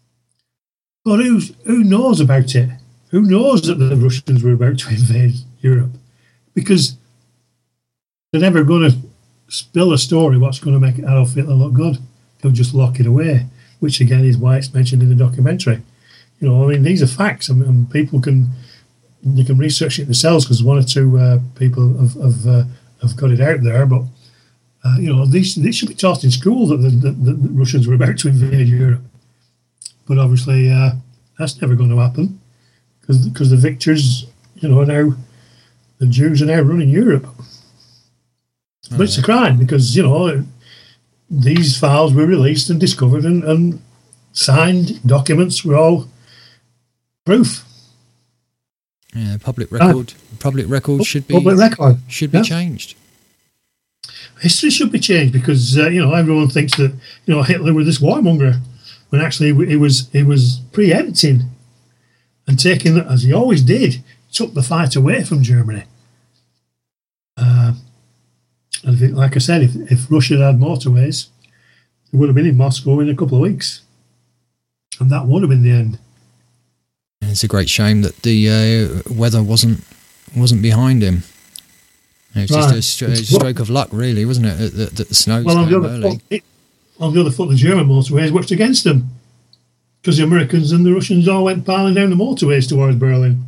But who who knows about it? Who knows that the Russians were about to invade Europe? Because they're never going to spill a story what's going to make Adolf Hitler look good. They'll just lock it away, which again is why it's mentioned in the documentary. You know, I mean, these are facts, and, and people can you can research it themselves because one or two uh, people have have, uh, have got it out there. But uh, you know, these these should be taught in school that the, the, the Russians were about to invade Europe. But obviously, uh, that's never going to happen because because the victors, you know, are now the Jews are now running Europe. Oh, but it's a crime because you know these files were released and discovered and, and signed documents were all proof. Yeah, public record. Uh, public record should be public record should be yeah. changed. History should be changed because uh, you know everyone thinks that you know Hitler was this warmonger, when actually it was it was preempting and taking, as he always did, took the fight away from Germany. Uh, and if it, like I said, if, if Russia had motorways, it would have been in Moscow in a couple of weeks, and that would have been the end. It's a great shame that the uh, weather wasn't wasn't behind him. It was right. just a, stro- a stroke of luck, really, wasn't it? That, that, that the snow well, came on the, early. Foot, it, on the other foot, the German motorways worked against them because the Americans and the Russians all went piling down the motorways towards Berlin.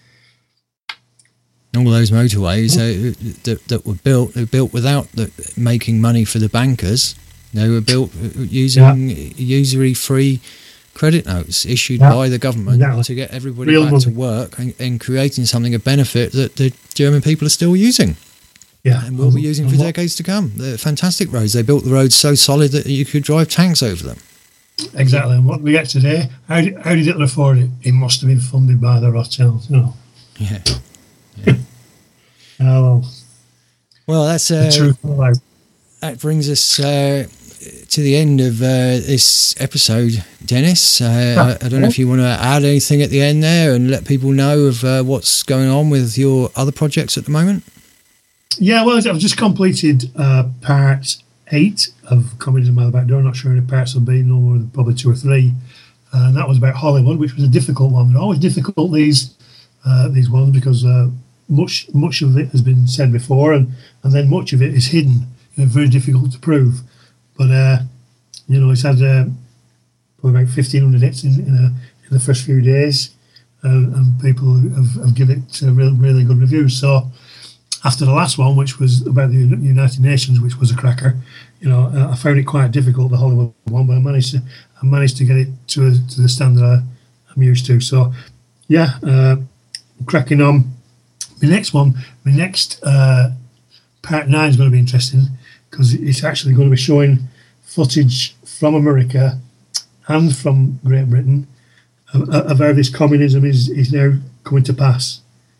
All those motorways uh, that, that were built, they were built without the, making money for the bankers. They were built using yeah. usury-free credit notes issued yeah. by the government exactly. to get everybody Real back money. to work and, and creating something of benefit that the German people are still using. Yeah, and will be using for decades to come. They're fantastic roads. They built the roads so solid that you could drive tanks over them. Exactly. And what we get today, how did, how did Hitler afford it? It must have been funded by the Rothschilds, you know. Yeah. yeah. oh, well. Well, that's uh, the truth all out. That brings us uh, to the end of uh, this episode, Dennis. Uh, I, I don't know if you want to add anything at the end there and let people know of uh, what's going on with your other projects at the moment. Yeah, well, I've just completed uh, part eight of Communism Out the Back Door. I'm not sure how many parts there'll be, no more than probably two or three. Uh, and that was about Hollywood, which was a difficult one. They're always difficult, these uh, these ones, because uh, much much of it has been said before, and, and then much of it is hidden. You know, very difficult to prove. But, uh, you know, it's had uh, probably about fifteen hundred hits in, in, a, in the first few days, uh, and people have, have given it uh, really, really good reviews. So, after the last one, which was about the United Nations, which was a cracker, you know, uh, I found it quite difficult, the Hollywood one, but I managed to I managed to get it to a, to the standard I, I'm used to. So, yeah, uh, cracking on. The next one, the next uh, part nine is going to be interesting because it's actually going to be showing footage from America and from Great Britain of, of how this communism is, is now coming to pass.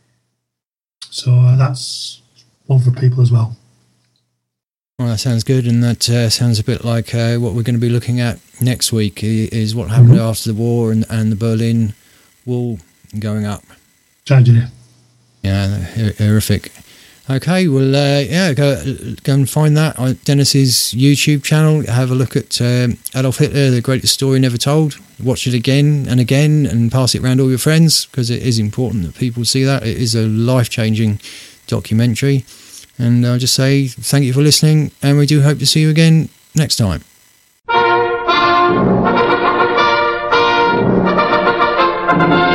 So uh, that's one for people as well. Well, that sounds good, and that uh, sounds a bit like uh, what we're going to be looking at next week is what happened mm-hmm. after the war and, and the Berlin Wall going up. Tragedy. Yeah, horrific. Okay, well, uh, yeah, go go and find that on Dennis's YouTube channel. Have a look at um, Adolf Hitler, The Greatest Story Never Told. Watch it again and again and pass it around all your friends because it is important that people see that. It is a life-changing documentary. And I'll just say thank you for listening, and we do hope to see you again next time. Thank you.